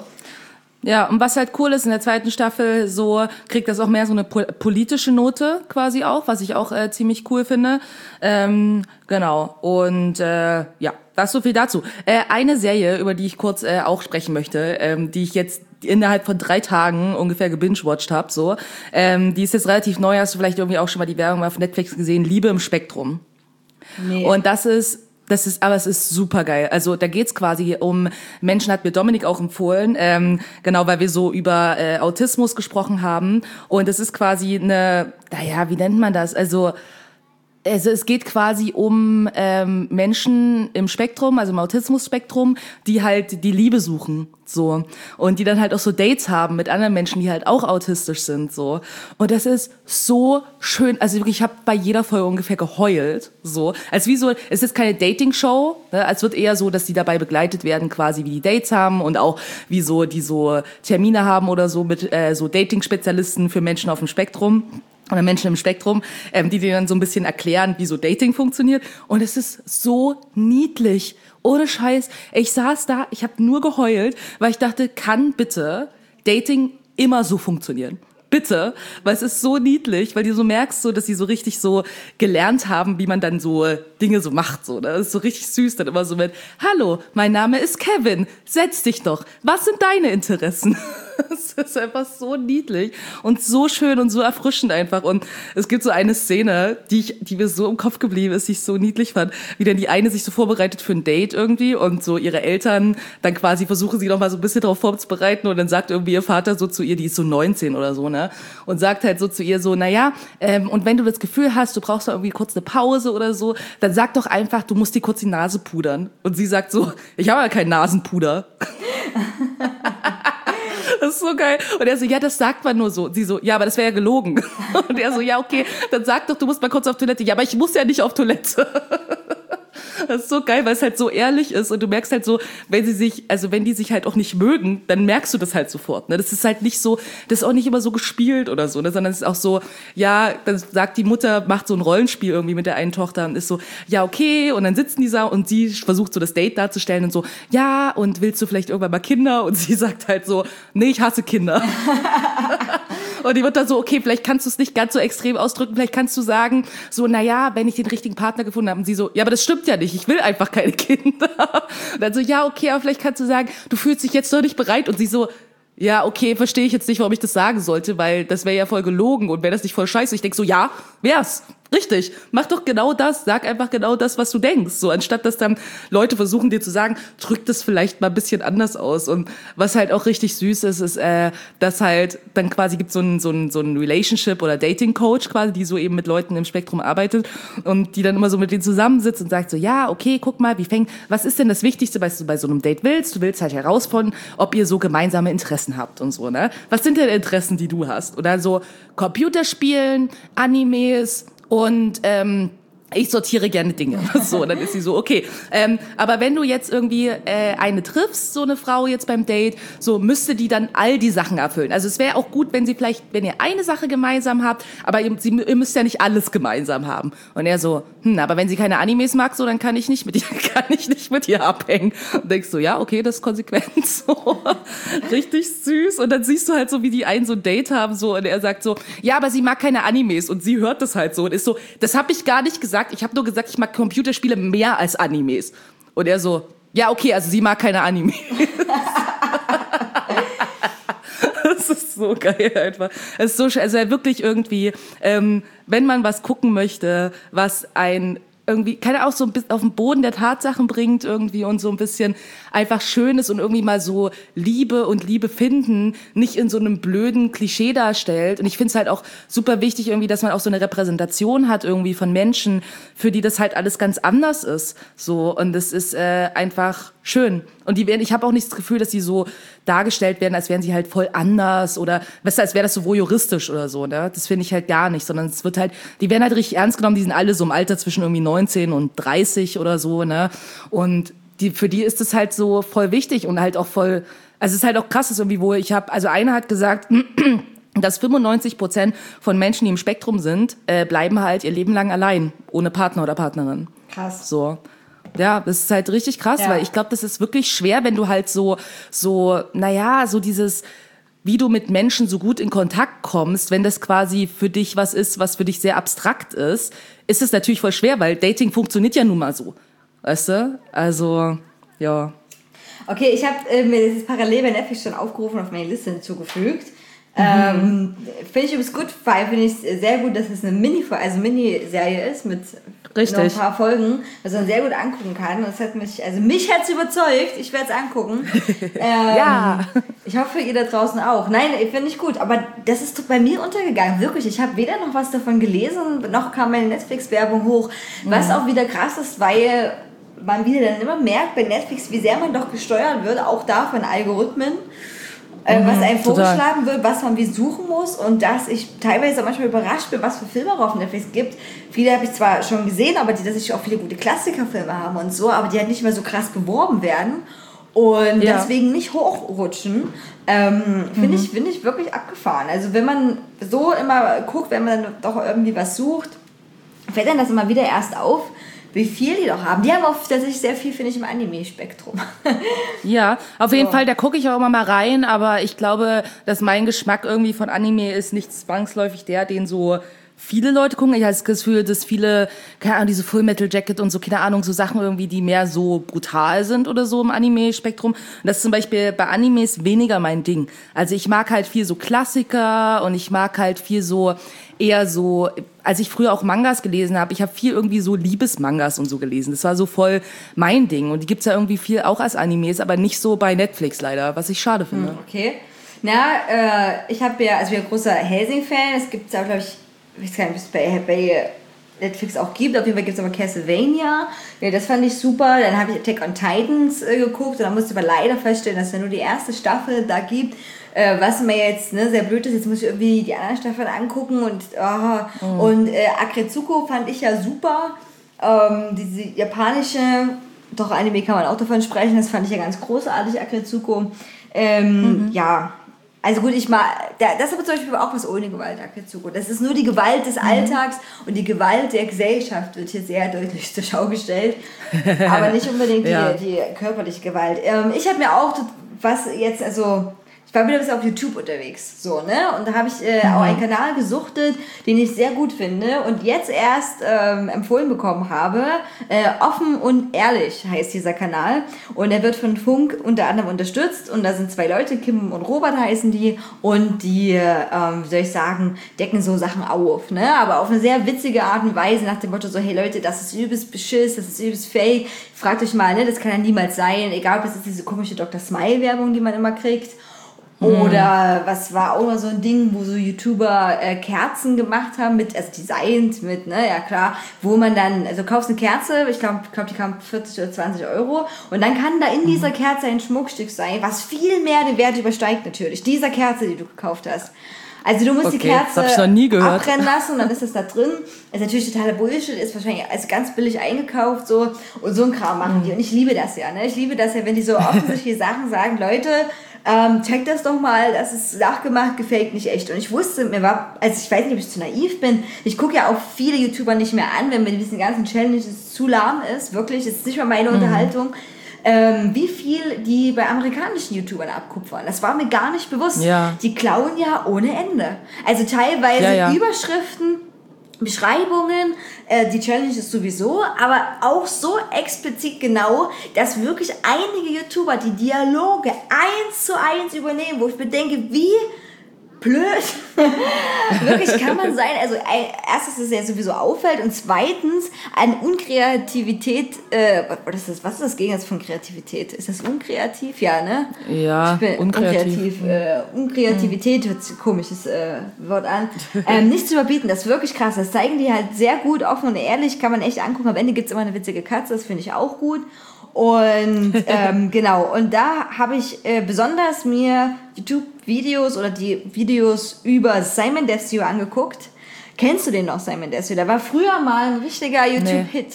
Ja, und was halt cool ist, in der zweiten Staffel so kriegt das auch mehr so eine po- politische Note quasi auch, was ich auch äh, ziemlich cool finde. Ähm, genau, und äh, ja, das so viel dazu. Äh, eine Serie, über die ich kurz äh, auch sprechen möchte, ähm, die ich jetzt innerhalb von drei Tagen ungefähr gebingewatcht habe, so, ähm, die ist jetzt relativ neu, hast du vielleicht irgendwie auch schon mal die Werbung mal auf Netflix gesehen, Liebe im Spektrum. Nee. Und das ist, das ist, aber es ist super geil. Also da geht's quasi um Menschen, hat mir Dominik auch empfohlen, ähm, genau, weil wir so über äh, Autismus gesprochen haben. Und es ist quasi eine, naja, wie nennt man das? Also Also es geht quasi um ähm, Menschen im Spektrum, also im Autismus-Spektrum, die halt die Liebe suchen, so, und die dann halt auch so Dates haben mit anderen Menschen, die halt auch autistisch sind, so. Und das ist so schön, also wirklich, ich habe bei jeder Folge ungefähr geheult, so, als wie so, es ist keine Dating-Show, ne? Es wird eher so, dass die dabei begleitet werden, quasi wie die Dates haben und auch wie so die so Termine haben oder so mit äh, so Dating-Spezialisten für Menschen auf dem Spektrum. Oder Menschen im Spektrum, ähm, die dir dann so ein bisschen erklären, wie so Dating funktioniert. Und es ist so niedlich. Ohne Scheiß. Ich saß da, ich habe nur geheult, weil ich dachte, kann bitte Dating immer so funktionieren? Bitte, weil es ist so niedlich, weil du so merkst, so, dass sie so richtig so gelernt haben, wie man dann so Dinge so macht. So, ne? Das ist so richtig süß, dann immer so mit, hallo, mein Name ist Kevin, setz dich doch. Was sind deine Interessen? Es ist einfach so niedlich und so schön und so erfrischend einfach. Und es gibt so eine Szene, die ich, die mir so im Kopf geblieben ist, die ich so niedlich fand, wie dann die eine sich so vorbereitet für ein Date irgendwie und so ihre Eltern dann quasi versuchen, sie noch mal so ein bisschen darauf vorzubereiten und dann sagt irgendwie ihr Vater so zu ihr, die ist so neunzehn oder so, ne? Und sagt halt so zu ihr so, naja, ähm, und wenn du das Gefühl hast, du brauchst da irgendwie kurz eine Pause oder so, dann sag doch einfach, du musst dir kurz die Nase pudern. Und sie sagt so, ich habe ja kein Nasenpuder. Das ist so geil. Und er so, ja, das sagt man nur so. Und sie so, ja, aber das wäre ja gelogen. Und er so, ja, okay, dann sag doch, du musst mal kurz auf Toilette. Ja, aber ich muss ja nicht auf Toilette. Das ist so geil, weil es halt so ehrlich ist und du merkst halt so, wenn sie sich, also wenn die sich halt auch nicht mögen, dann merkst du das halt sofort. Ne? Das ist halt nicht so, das ist auch nicht immer so gespielt oder so, ne? Sondern es ist auch so, ja, dann sagt die Mutter, macht so ein Rollenspiel irgendwie mit der einen Tochter und ist so, ja, okay, und dann sitzen die da und sie versucht so das Date darzustellen und so, ja, und willst du vielleicht irgendwann mal Kinder? Und sie sagt halt so, nee, ich hasse Kinder. Und die wird dann so, okay, vielleicht kannst du es nicht ganz so extrem ausdrücken, vielleicht kannst du sagen, so, naja, wenn ich den richtigen Partner gefunden habe. Und sie so, ja, aber das stimmt ja nicht, ich will einfach keine Kinder. Und dann so, ja, okay, aber vielleicht kannst du sagen, du fühlst dich jetzt noch nicht bereit. Und sie so, ja, okay, verstehe ich jetzt nicht, warum ich das sagen sollte, weil das wäre ja voll gelogen und wäre das nicht voll scheiße. Ich denk so, ja, wär's. Richtig, mach doch genau das, sag einfach genau das, was du denkst. So, anstatt dass dann Leute versuchen dir zu sagen, drück das vielleicht mal ein bisschen anders aus. Und was halt auch richtig süß ist, ist, äh, dass halt dann quasi gibt so ein so ein so ein Relationship- oder Dating-Coach quasi, die so eben mit Leuten im Spektrum arbeitet und die dann immer so mit denen zusammensitzt und sagt so, ja, okay, guck mal, wie fängt, was ist denn das Wichtigste, was du bei so einem Date willst? Du willst halt herausfinden, ob ihr so gemeinsame Interessen habt und so, ne? Was sind denn Interessen, die du hast? Oder so Computerspielen, Animes, und ähm, ich sortiere gerne Dinge. So, dann ist sie so, okay. Ähm, aber wenn du jetzt irgendwie äh, eine triffst, so eine Frau jetzt beim Date, so müsste die dann all die Sachen erfüllen. Also es wäre auch gut, wenn sie vielleicht, wenn ihr eine Sache gemeinsam habt, aber ihr, sie, ihr müsst ja nicht alles gemeinsam haben. Und er so, hm, aber wenn sie keine Animes mag, so, dann kann ich nicht mit ihr, kann ich nicht mit ihr abhängen. Und denkst du, so, ja, okay, das ist konsequent, so. Richtig süß. Und dann siehst du halt so, wie die einen so ein Date haben, so, und er sagt so, ja, aber sie mag keine Animes. Und sie hört das halt so und ist so, das habe ich gar nicht gesagt. Ich habe nur gesagt, ich mag Computerspiele mehr als Animes. Und er so, ja, okay, also sie mag keine Animes. Das ist so geil einfach. Es ist so, also wirklich irgendwie, ähm, wenn man was gucken möchte, was ein irgendwie, keine auch so ein bisschen auf den Boden der Tatsachen bringt irgendwie und so ein bisschen einfach schön ist und irgendwie mal so Liebe und Liebe finden nicht in so einem blöden Klischee darstellt. Und ich finde es halt auch super wichtig irgendwie, dass man auch so eine Repräsentation hat irgendwie von Menschen, für die das halt alles ganz anders ist. So, und das ist äh, einfach schön. Und die werden, ich habe auch nicht das Gefühl, dass die so dargestellt werden, als wären sie halt voll anders oder weißt du, als wäre das so voyeuristisch oder so, ne? Das finde ich halt gar nicht, sondern es wird halt, die werden halt richtig ernst genommen, die sind alle so im Alter zwischen irgendwie neunzehn und dreißig oder so, ne? Und die, für die ist es halt so voll wichtig und halt auch voll, also es ist halt auch krass, ist irgendwie, wo ich habe, also einer hat gesagt, dass fünfundneunzig Prozent von Menschen, die im Spektrum sind, äh, bleiben halt ihr Leben lang allein, ohne Partner oder Partnerin. Krass. So. Ja, das ist halt richtig krass, ja. Weil ich glaube, das ist wirklich schwer, wenn du halt so, so, naja, so dieses, wie du mit Menschen so gut in Kontakt kommst, wenn das quasi für dich was ist, was für dich sehr abstrakt ist, ist es natürlich voll schwer, weil Dating funktioniert ja nun mal so, weißt du? Also, ja. Okay, ich habe äh, mir das parallel bei Netflix schon aufgerufen und auf meine Liste hinzugefügt. Mhm. Ähm, finde ich übrigens gut, weil finde ich sehr gut, dass es eine Mini, also Miniserie ist mit Richtig. noch ein paar Folgen, was man sehr gut angucken kann. Das hat mich, also mich hat's überzeugt. Ich werde es angucken. ähm, ja. Ich hoffe, ihr da draußen auch. Nein, finde ich gut. Aber das ist bei mir untergegangen. Wirklich. Ich habe weder noch was davon gelesen, noch kam meine Netflix-Werbung hoch. Was mhm. auch wieder krass ist, weil man wieder dann immer merkt bei Netflix, wie sehr man doch gesteuert wird, auch da von Algorithmen. Äh, mhm, was einem vorgeschlagen wird, was man wie suchen muss und dass ich teilweise manchmal überrascht bin, was für Filme auf Netflix gibt. Viele habe ich zwar schon gesehen, aber die, dass ich auch viele gute Klassikerfilme haben und so, aber die halt nicht mehr so krass beworben werden und ja. deswegen nicht hochrutschen. Ähm, finde mhm. ich, find ich wirklich abgefahren. Also wenn man so immer guckt, wenn man dann doch irgendwie was sucht, fällt dann das immer wieder erst auf, wie viel die doch haben. Die haben auch tatsächlich sehr viel, finde ich, im Anime-Spektrum. Ja, auf so. jeden Fall, da gucke ich auch immer mal rein, aber ich glaube, dass mein Geschmack irgendwie von Anime ist nicht zwangsläufig der, den so viele Leute gucken. Ich habe das Gefühl, dass viele, keine Ahnung, diese Full Metal Jacket und so, keine Ahnung, so Sachen irgendwie, die mehr so brutal sind oder so im Anime-Spektrum. Und das ist zum Beispiel bei Animes weniger mein Ding. Also ich mag halt viel so Klassiker und ich mag halt viel so eher so, als ich früher auch Mangas gelesen habe, ich habe viel irgendwie so Liebesmangas und so gelesen. Das war so voll mein Ding. Und die gibt's ja irgendwie viel auch als Animes, aber nicht so bei Netflix leider, was ich schade finde. Okay. Na, äh, ich habe ja, also ich bin ein großer Helsing-Fan. Es gibt ja, glaube ich, ich weiß gar nicht, ob es bei, bei Netflix auch gibt. Auf jeden Fall gibt es aber Castlevania. Ja, das fand ich super. Dann habe ich Attack on Titans äh, geguckt und dann musste ich aber leider feststellen, dass es ja nur die erste Staffel da gibt. Äh, was mir jetzt ne, sehr blöd ist, jetzt muss ich irgendwie die anderen Staffeln angucken und, oh, mhm. und äh, Akretsuko fand ich ja super. Ähm, diese japanische, doch Anime kann man auch davon sprechen, das fand ich ja ganz großartig, Akatsuko. Ähm, mhm. Ja, also gut, ich mal, das ist aber zum Beispiel auch was ohne Gewalt, Akatsuko. Das ist nur die Gewalt des Alltags mhm. und die Gewalt der Gesellschaft wird hier sehr deutlich zur Schau gestellt, aber nicht unbedingt ja. die, die körperliche Gewalt. Ähm, ich habe mir auch, was jetzt, also... Ich war wieder ein bisschen auf YouTube unterwegs, so, ne? Und da habe ich äh, mhm. auch einen Kanal gesuchtet, den ich sehr gut finde und jetzt erst ähm, empfohlen bekommen habe. Äh, Offen und Ehrlich heißt dieser Kanal und er wird von Funk unter anderem unterstützt und da sind zwei Leute, Kim und Robert heißen die und die, ähm, wie soll ich sagen, decken so Sachen auf, ne? Aber auf eine sehr witzige Art und Weise nach dem Motto so, hey Leute, das ist übelst Beschiss, das ist übelst fake. Fragt euch mal, ne? Das kann ja niemals sein, egal ob es ist diese komische Doktor Smile-Werbung, die man immer kriegt. Oder was war auch mal so ein Ding, wo so YouTuber äh, Kerzen gemacht haben, mit, also designt mit, ne, ja klar, wo man dann, also kaufst eine Kerze, ich glaube, glaub, die kam vierzig oder zwanzig Euro und dann kann da in dieser Kerze ein Schmuckstück sein, was viel mehr den Wert übersteigt natürlich, dieser Kerze, die du gekauft hast. Also du musst okay, die Kerze abbrennen lassen und dann ist das da drin. Das ist natürlich totaler Bullshit, ist wahrscheinlich also ganz billig eingekauft so und so ein Kram machen die und ich liebe das ja, ne, ich liebe das ja, wenn die so offensichtliche Sachen sagen, Leute, Ähm, check das doch mal, das ist nachgemacht, gefaked, nicht echt. Und ich wusste, mir war, also ich weiß nicht, ob ich zu naiv bin, ich gucke ja auch viele YouTuber nicht mehr an, wenn mir diesen ganzen Challenges zu lahm ist, wirklich, das ist nicht mal meine mhm. Unterhaltung, ähm, wie viel die bei amerikanischen YouTubern abkupfern. Das war mir gar nicht bewusst. Ja. Die klauen ja ohne Ende. Also teilweise ja, ja. Überschriften, Beschreibungen, äh, die Challenge ist sowieso, aber auch so explizit genau, dass wirklich einige YouTuber die Dialoge eins zu eins übernehmen, wo ich mir denke, wie blöd wirklich kann man sein. Also erstens, dass es ja sowieso auffällt und zweitens an Unkreativität, äh, was ist das, was ist das Gegenteil von Kreativität? Ist das unkreativ? Ja, ne? Ja, unkreativ. Unkreativ äh, Unkreativität hört sich ein komisches äh, Wort an. Ähm, nicht zu überbieten, das ist wirklich krass. Das zeigen die halt sehr gut, offen und ehrlich, kann man echt angucken. Am Ende gibt es immer eine witzige Katze, das finde ich auch gut. Und ähm, genau, und da habe ich äh, besonders mir YouTube-Videos oder die Videos über Simon Desue angeguckt. Kennst du den noch, Simon Desue? Der war früher mal ein richtiger YouTube-Hit.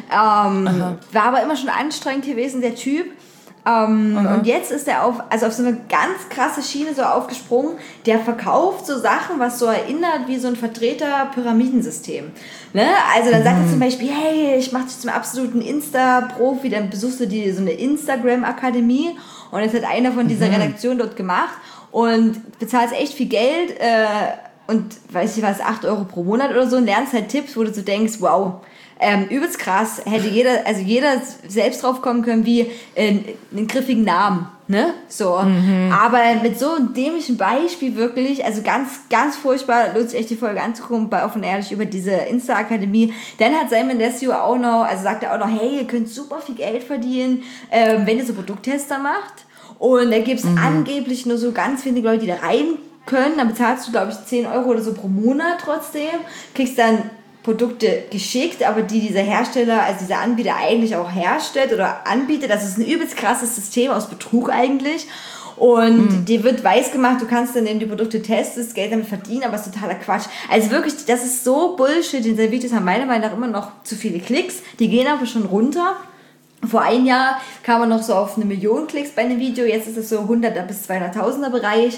Ähm, war aber immer schon anstrengend gewesen, der Typ. Ähm, und jetzt ist er auf, also auf so eine ganz krasse Schiene so aufgesprungen. Der verkauft so Sachen, was so erinnert wie so ein Vertreter-Pyramidensystem. Ne? Also dann sagt er zum Beispiel, hey, ich mache dich zum absoluten Insta-Profi, dann besuchst du die, so eine Instagram-Akademie und das hat einer von dieser mhm. Redaktion dort gemacht und bezahlst echt viel Geld äh, und weiß ich was, acht Euro pro Monat oder so und lernst halt Tipps, wo du so denkst, wow, Ähm, übelst krass, hätte jeder, also jeder selbst drauf kommen können, wie äh, einen griffigen Namen, ne, so. Mhm. Aber mit so einem dämlichen Beispiel wirklich, also ganz, ganz furchtbar, lohnt sich echt die Folge anzugucken, bei Offen Ehrlich über diese Insta-Akademie. Dann hat Simon Desue auch noch, also sagt er auch noch, hey, ihr könnt super viel Geld verdienen, ähm, wenn ihr so Produkttester macht. Und da gibt's mhm. angeblich nur so ganz wenige Leute, die da rein können, dann bezahlst du, glaube ich, zehn Euro oder so pro Monat trotzdem, kriegst dann Produkte geschickt, aber die dieser Hersteller, also dieser Anbieter eigentlich auch herstellt oder anbietet. Das ist ein übelst krasses System aus Betrug eigentlich. Und mhm. dir wird weiß gemacht, du kannst dann eben die Produkte testen, das Geld damit verdienen, aber es ist totaler Quatsch. Also wirklich, das ist so Bullshit. Diese Videos haben meiner Meinung nach immer noch zu viele Klicks. Die gehen aber schon runter. Vor einem Jahr kam man noch so auf eine Million Klicks bei einem Video, jetzt ist es so hunderter bis zweihunderttausender Bereich.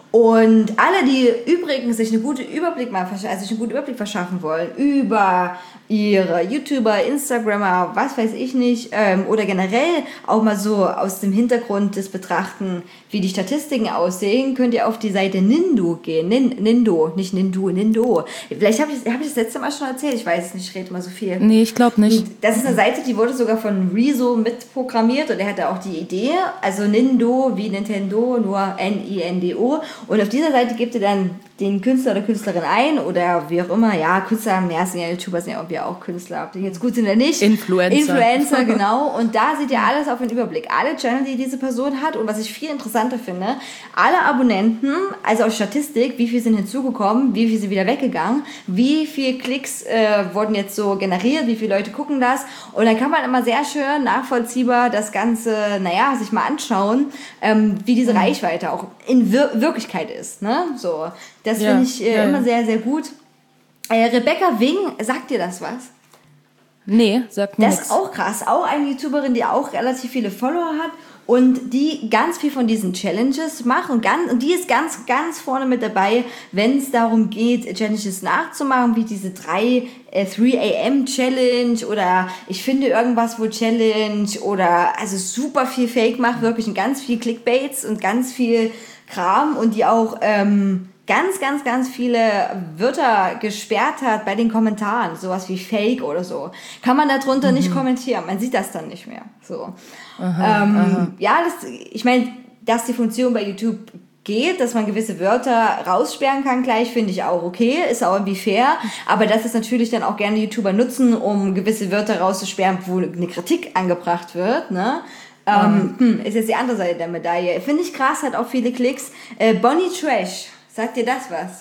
Und alle, die übrigens sich einen guten Überblick mal also sich einen guten Überblick verschaffen wollen über ihre YouTuber, Instagrammer, was weiß ich nicht, ähm, oder generell auch mal so aus dem Hintergrund des Betrachten, wie die Statistiken aussehen, könnt ihr auf die Seite Nindo gehen. Nin, Nindo, nicht Nindo, Nindo. Vielleicht habe ich, hab ich das letzte Mal schon erzählt, ich weiß es nicht, ich rede mal so viel. Nee, ich glaube nicht. Das ist eine Seite, die wurde sogar von Rezo mitprogrammiert und er hatte auch die Idee, also Nindo wie Nintendo, nur N I N D O. Und auf dieser Seite gebt ihr dann den Künstler oder Künstlerin ein oder wie auch immer. Ja, Künstler, mehr sind ja YouTuber, sind ja irgendwie auch Künstler, ob die jetzt gut sind oder nicht. Influencer. Influencer, genau. Und da seht ihr alles auf den Überblick. Alle Channel, die diese Person hat. Und was ich viel interessanter finde, alle Abonnenten, also auf Statistik, wie viel sind hinzugekommen, wie viel sind wieder weggegangen, wie viele Klicks äh, wurden jetzt so generiert, wie viele Leute gucken das. Und dann kann man immer sehr schön nachvollziehbar das Ganze, naja, sich mal anschauen, ähm, wie diese mhm. Reichweite auch in Wir- Wirklichkeit ist. Ne? So. Das ja, finde ich äh, ja, immer ja. sehr, sehr gut. Äh, Rebecca Wing, sagt dir das was? Nee, sagt mir Das nichts. ist auch krass. Auch eine YouTuberin, die auch relativ viele Follower hat und die ganz viel von diesen Challenges macht und, ganz, und die ist ganz, ganz vorne mit dabei, wenn es darum geht, Challenges nachzumachen, wie diese drei äh, drei a m Challenge oder ich finde irgendwas wo Challenge oder also super viel Fake macht, wirklich und ganz viel Clickbaits und ganz viel Kram und die auch ähm, ganz, ganz, ganz viele Wörter gesperrt hat bei den Kommentaren, sowas wie Fake oder so. Kann man darunter mhm. nicht kommentieren, man sieht das dann nicht mehr. So. Aha, ähm, aha. Ja, das, ich meine, dass die Funktion bei YouTube geht, dass man gewisse Wörter raussperren kann gleich, finde ich auch okay, ist auch irgendwie fair, aber dass es natürlich dann auch gerne YouTuber nutzen, um gewisse Wörter rauszusperren, wo eine Kritik angebracht wird, ne? Ähm, hm, ist jetzt die andere Seite der Medaille. Finde ich krass, hat auch viele Klicks. Äh, Bonnie Trash, sagt dir das was?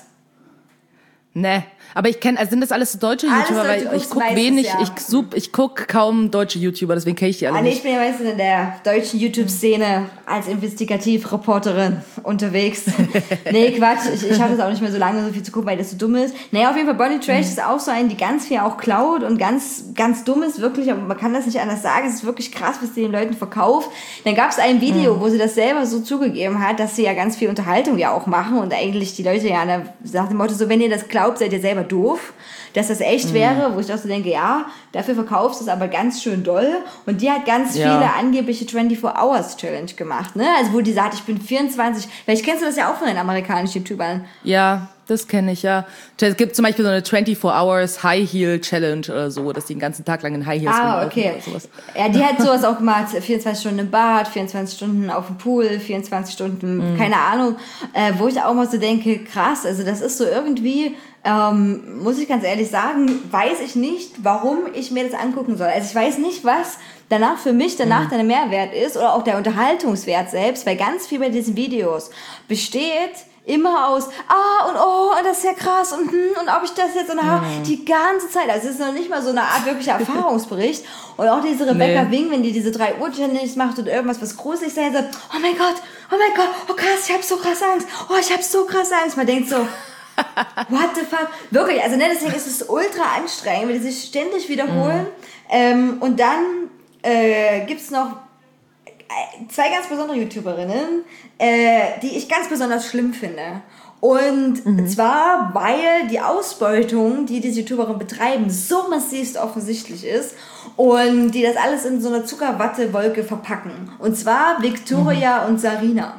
Nee, aber ich kenne, also sind das alles so deutsche Alles YouTuber, deutsche, weil du ich gucke weißt wenig, es, ja. ich, sup, ich gucke kaum deutsche YouTuber, deswegen kenne ich die alle Ah, nee, nicht. ich bin ja meistens in der deutschen YouTube-Szene als Investigativreporterin unterwegs. Nee, Quatsch, ich, ich habe das auch nicht mehr so lange, so viel zu gucken, weil das so dumm ist. Naja, auf jeden Fall, Bonnie Trash mhm. ist auch so eine, die ganz viel auch klaut und ganz, ganz dumm ist, wirklich, aber man kann das nicht anders sagen, es ist wirklich krass, was die den Leuten verkauft. Dann gab es ein Video, mhm. wo sie das selber so zugegeben hat, dass sie ja ganz viel Unterhaltung ja auch machen und eigentlich die Leute ja nach dem Motto so, wenn ihr das glaubt, seid ihr selber doof, dass das echt mhm. wäre, wo ich auch so denke, ja, dafür verkaufst du es aber ganz schön doll. Und die hat ganz ja. viele angebliche vierundzwanzig Hours Challenge gemacht, ne? Also wo die sagt, ich bin vierundzwanzig, vielleicht kennst du das ja auch von den amerikanischen YouTubern. Ja, das kenne ich, ja. Es gibt zum Beispiel so eine vierundzwanzig Hours High Heel Challenge oder so, dass die den ganzen Tag lang in High Heels Ah, okay. Oder sowas. Ja, die hat sowas auch gemacht, vierundzwanzig Stunden im Bad, vierundzwanzig Stunden auf dem Pool, vierundzwanzig Stunden, mhm. keine Ahnung, äh, wo ich auch mal so denke, krass, also das ist so irgendwie, ähm, muss ich ganz ehrlich sagen, weiß ich nicht, warum ich mir das angucken soll. Also ich weiß nicht, was danach für mich danach mhm. der Mehrwert ist oder auch der Unterhaltungswert selbst, weil ganz viel bei diesen Videos besteht immer aus, ah und oh, und das ist ja krass und hm, und ob ich das jetzt und ah, mhm. die ganze Zeit, also es ist noch nicht mal so eine Art wirklicher Erfahrungsbericht und auch diese Rebecca nee. Wing, wenn die diese drei Uhr Challenges macht und irgendwas, was gruselig sein soll, oh mein Gott, oh mein Gott, oh krass, ich hab so krass Angst, oh ich hab so krass Angst, man denkt so, what the fuck, wirklich, also ne, deswegen ist es ultra anstrengend, weil die sich ständig wiederholen mhm. ähm, und dann äh, gibt's noch zwei ganz besondere YouTuberinnen, äh, die ich ganz besonders schlimm finde. Und mhm. zwar, weil die Ausbeutung, die diese YouTuberinnen betreiben, so massiv offensichtlich ist und die das alles in so einer Zuckerwattewolke verpacken. Und zwar Victoria mhm. und Sarina.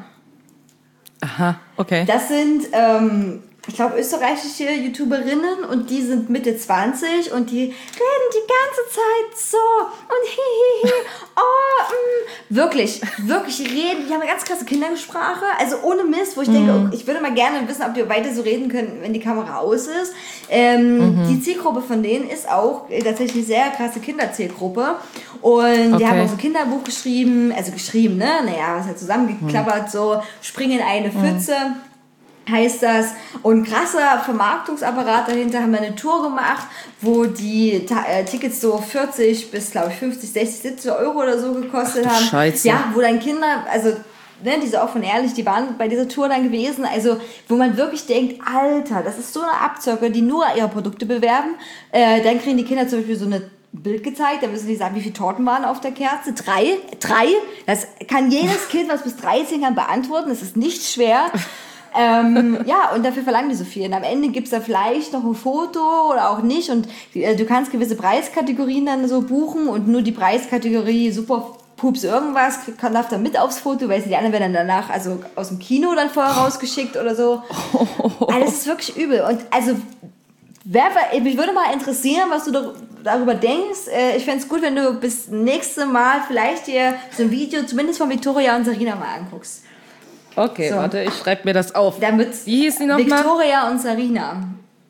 Aha, okay. Das sind, ähm, ich glaube, österreichische YouTuberinnen und die sind Mitte zwanzig und die reden die ganze Zeit so und hihihi, oh, mm. wirklich, wirklich reden, die haben eine ganz krasse Kindersprache, also ohne Mist, wo ich mhm. denke, ich würde mal gerne wissen, ob die weiter so reden können, wenn die Kamera aus ist. Ähm, mhm. Die Zielgruppe von denen ist auch tatsächlich eine sehr krasse Kinderzielgruppe und okay. die haben auch so ein Kinderbuch geschrieben, also geschrieben, ne, naja, was halt zusammengeklappert, mhm. so, spring in eine Pfütze. Mhm. heißt das. Und krasser Vermarktungsapparat dahinter, haben wir eine Tour gemacht, wo die Ta- äh, Tickets so vierzig bis, glaube ich, fünfzig, sechzig, siebzig Euro oder so gekostet Ach, haben. Scheiße. Ja, wo dann Kinder, also ne, die sind auch von ehrlich, die waren bei dieser Tour dann gewesen, also wo man wirklich denkt, Alter, das ist so eine Abzocke, die nur ihre Produkte bewerben. Äh, dann kriegen die Kinder zum Beispiel so eine Bild gezeigt, dann müssen die sagen, wie viele Torten waren auf der Kerze. Drei? Drei? Das kann jedes Kind, was bis dreizehn kann, beantworten. Das ist nicht schwer. ähm, ja, und dafür verlangen die so viel. Und am Ende gibt's da vielleicht noch ein Foto oder auch nicht. Und äh, du kannst gewisse Preiskategorien dann so buchen und nur die Preiskategorie super Pups irgendwas kann, darf dann mit aufs Foto, weil die anderen werden dann danach also aus dem Kino dann vorher rausgeschickt oder so. Also das ist wirklich übel. Und also wer, mich würde mal interessieren, was du darüber denkst. Ich fände es gut, wenn du bis nächste Mal vielleicht dir so ein Video zumindest von Victoria und Sarina mal anguckst. Okay, so. Warte, ich schreibe mir das auf. Damit Wie hieß die nochmal? Victoria und Sarina.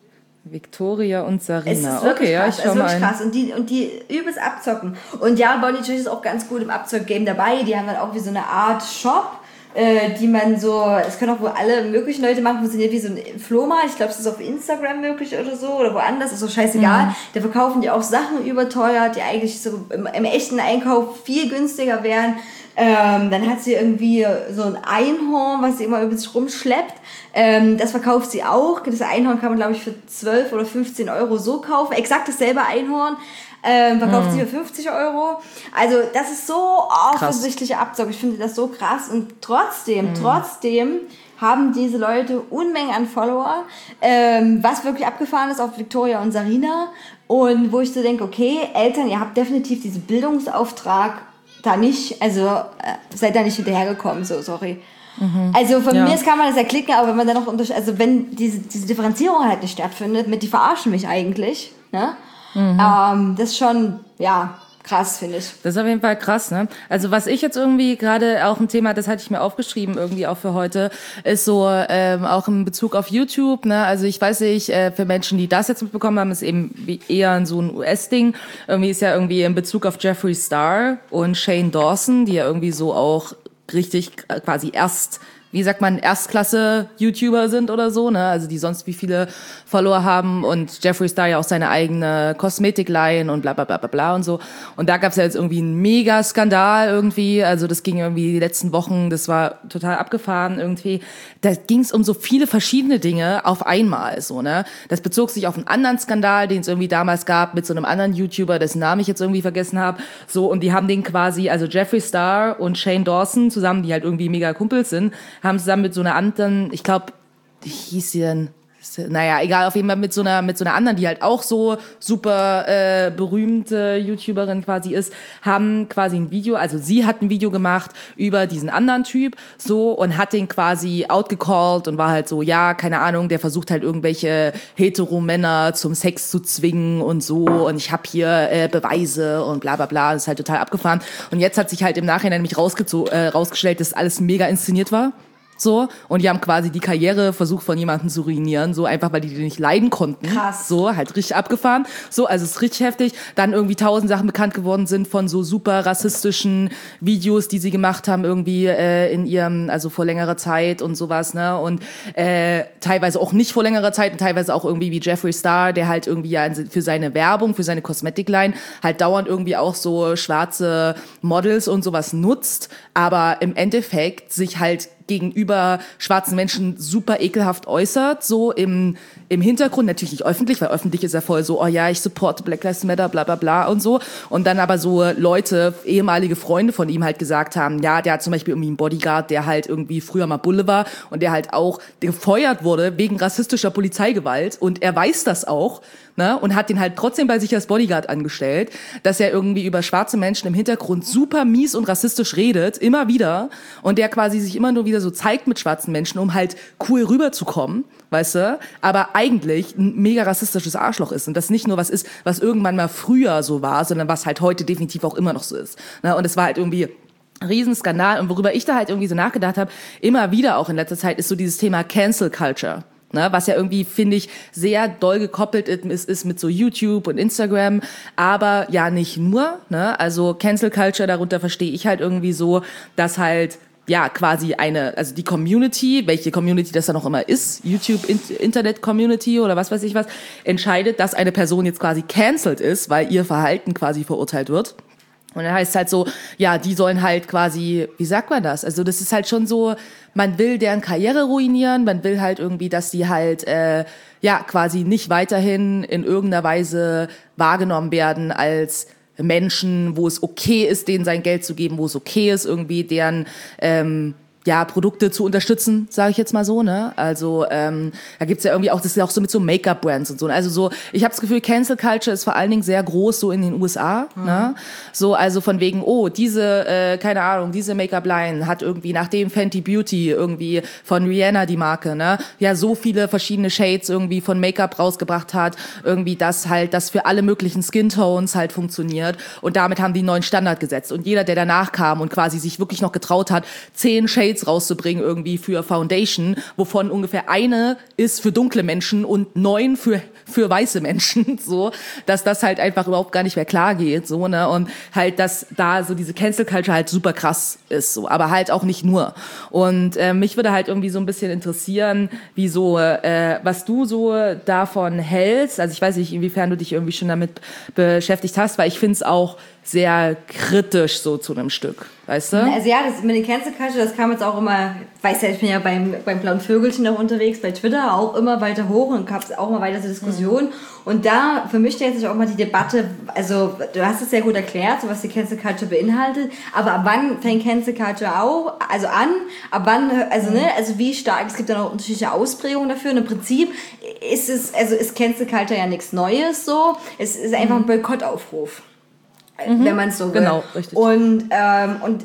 Victoria und Sarina. Es ist wirklich okay, krass. ja, ich schau es ist mal wirklich ein. krass. Und die, und die übelst abzocken. Und ja, Bonnie Trash ist auch ganz gut im Abzock-Game dabei. Die haben dann auch wie so eine Art Shop, äh, die man so, das können auch wohl alle möglichen Leute machen, funktioniert wie so ein Flohmarkt. Ich glaube, es ist auf Instagram möglich oder so oder woanders, ist so scheißegal. Mhm. Da verkaufen die auch Sachen überteuert, die eigentlich so im, im echten Einkauf viel günstiger wären. Ähm, dann hat sie irgendwie so ein Einhorn, was sie immer über sich rumschleppt. Ähm, das verkauft sie auch. Das Einhorn kann man, glaube ich, für zwölf oder fünfzehn Euro so kaufen. Exakt dasselbe Einhorn. ähm, verkauft sie für fünfzig Euro. Also das ist so offensichtliche Abzocke. Ich finde das so krass. Und trotzdem, mhm. trotzdem haben diese Leute Unmengen an Follower, ähm, was wirklich abgefahren ist auf Victoria und Sarina. Und wo ich so denke, okay, Eltern, ihr habt definitiv diesen Bildungsauftrag da nicht, also äh, seid da nicht hinterhergekommen, so, sorry. Mhm. Also von ja. mir kann man das ja klicken, aber wenn man dann noch unter, also wenn diese, diese Differenzierung halt nicht stattfindet, mit die verarschen mich eigentlich, ne? Mhm. Ähm, das ist schon, ja, krass, finde ich. Das ist auf jeden Fall krass, ne? Also was ich jetzt irgendwie gerade auch ein Thema, das hatte ich mir aufgeschrieben irgendwie auch für heute, ist so ähm, auch in Bezug auf YouTube, ne? Also ich weiß nicht, äh, für Menschen, die das jetzt mitbekommen haben, ist eben wie eher so ein U S-Ding. Irgendwie ist ja irgendwie in Bezug auf Jeffree Star und Shane Dawson, die ja irgendwie so auch richtig quasi erst wie sagt man, Erstklasse-YouTuber sind oder so, ne? Also die sonst wie viele Follower haben und Jeffree Star ja auch seine eigene Kosmetikline und bla bla bla bla bla und so. Und da gab's ja jetzt irgendwie einen Mega-Skandal irgendwie, also das ging irgendwie die letzten Wochen, das war total abgefahren irgendwie. Da ging's um so viele verschiedene Dinge auf einmal, so, ne? Das bezog sich auf einen anderen Skandal, den es irgendwie damals gab mit so einem anderen YouTuber, dessen Namen ich jetzt irgendwie vergessen habe, so, und die haben den quasi, also Jeffree Star und Shane Dawson zusammen, die halt irgendwie mega Kumpels sind, haben zusammen mit so einer anderen, ich glaube, wie hieß sie denn? Naja, egal, auf jeden Fall mit so einer mit so einer anderen, die halt auch so super äh, berühmte YouTuberin quasi ist, haben quasi ein Video, also sie hat ein Video gemacht über diesen anderen Typ, so, und hat den quasi outgecallt und war halt so, ja, keine Ahnung, der versucht halt irgendwelche Hetero-Männer zum Sex zu zwingen und so, und ich habe hier äh, Beweise und bla bla bla, das ist halt total abgefahren. Und jetzt hat sich halt im Nachhinein nämlich rausgezo- äh, rausgestellt, dass alles mega inszeniert war. So, und die haben quasi die Karriere versucht von jemandem zu ruinieren, so einfach, weil die die nicht leiden konnten. Krass. So, halt richtig abgefahren. So, also es ist richtig heftig. Dann irgendwie tausend Sachen bekannt geworden sind von so super rassistischen Videos, die sie gemacht haben irgendwie äh, in ihrem, also vor längerer Zeit und sowas, ne? Und äh, teilweise auch nicht vor längerer Zeit und teilweise auch irgendwie wie Jeffree Star, der halt irgendwie ja für seine Werbung, für seine Kosmetikline halt dauernd irgendwie auch so schwarze Models und sowas nutzt, aber im Endeffekt sich halt gegenüber schwarzen Menschen super ekelhaft äußert, so im, im Hintergrund, natürlich nicht öffentlich, weil öffentlich ist ja voll so, oh ja, ich supporte Black Lives Matter, bla bla bla und so. Und dann aber so Leute, ehemalige Freunde von ihm halt gesagt haben, ja, der hat zum Beispiel irgendwie einen Bodyguard, der halt irgendwie früher mal Bulle war und der halt auch gefeuert wurde wegen rassistischer Polizeigewalt, und er weiß das auch, ne, und hat den halt trotzdem bei sich als Bodyguard angestellt, dass er irgendwie über schwarze Menschen im Hintergrund super mies und rassistisch redet, immer wieder, und der quasi sich immer nur wieder so zeigt mit schwarzen Menschen, um halt cool rüberzukommen, weißt du, aber eigentlich ein mega rassistisches Arschloch ist und das nicht nur was ist, was irgendwann mal früher so war, sondern was halt heute definitiv auch immer noch so ist, ne, und es war halt irgendwie Riesenskandal, und worüber ich da halt irgendwie so nachgedacht habe, immer wieder auch in letzter Zeit, ist so dieses Thema Cancel Culture. Ne, was ja irgendwie, finde ich, sehr doll gekoppelt ist, ist mit so YouTube und Instagram, aber ja nicht nur, ne, also Cancel Culture, darunter verstehe ich halt irgendwie so, dass halt, ja, quasi eine, also die Community, welche Community das dann auch immer ist, YouTube, Internet Community oder was weiß ich was, entscheidet, dass eine Person jetzt quasi cancelled ist, weil ihr Verhalten quasi verurteilt wird. Und dann heißt es halt so, ja, die sollen halt quasi, wie sagt man das? Also das ist halt schon so, man will deren Karriere ruinieren, man will halt irgendwie, dass die halt, äh, ja, quasi nicht weiterhin in irgendeiner Weise wahrgenommen werden als Menschen, wo es okay ist, denen sein Geld zu geben, wo es okay ist, irgendwie deren, ähm, ja, Produkte zu unterstützen, sage ich jetzt mal so, ne? Also ähm, da gibt's ja irgendwie auch, das ist ja auch so mit so Make-up-Brands und so. Also so, ich habe das Gefühl, Cancel Culture ist vor allen Dingen sehr groß so in den U S A, mhm. ne? So, also von wegen, oh, diese, äh, keine Ahnung, diese Make-up-Line hat irgendwie, nachdem Fenty Beauty irgendwie von Rihanna die Marke, ne? Ja, so viele verschiedene Shades irgendwie von Make-up rausgebracht hat, irgendwie, dass halt das für alle möglichen Skin-Tones halt funktioniert, und damit haben die einen neuen Standard gesetzt, und jeder, der danach kam und quasi sich wirklich noch getraut hat, zehn Shades rauszubringen irgendwie für Foundation, wovon ungefähr eine ist für dunkle Menschen und neun für für weiße Menschen, so, dass das halt einfach überhaupt gar nicht mehr klar geht, so, ne, und halt, dass da so diese Cancel Culture halt super krass ist, so, aber halt auch nicht nur. Und äh, mich würde halt irgendwie so ein bisschen interessieren, wie so, äh, was du so davon hältst, also ich weiß nicht, inwiefern du dich irgendwie schon damit beschäftigt hast, weil ich finde es auch sehr kritisch so zu einem Stück. weißt du? Also ja, das mit den Cancel Culture, das kam jetzt auch immer, weißt ja, ich bin ja beim, beim Blauen Vögelchen auch unterwegs, bei Twitter auch immer weiter hoch und gab es auch mal weiter so Diskussionen. Mhm. Und da für mich stellt sich auch mal die Debatte, also du hast es sehr gut erklärt, so was die Cancel Culture beinhaltet, aber ab wann fängt Cancel Culture auch, also an, ab wann, also mhm. ne, also wie stark, es gibt ja noch unterschiedliche Ausprägungen dafür, und im Prinzip ist es, also ist Cancel Culture ja nichts Neues so, es ist einfach ein Boykottaufruf. Mhm. Wenn man es so will. Genau, richtig. Und, ähm, und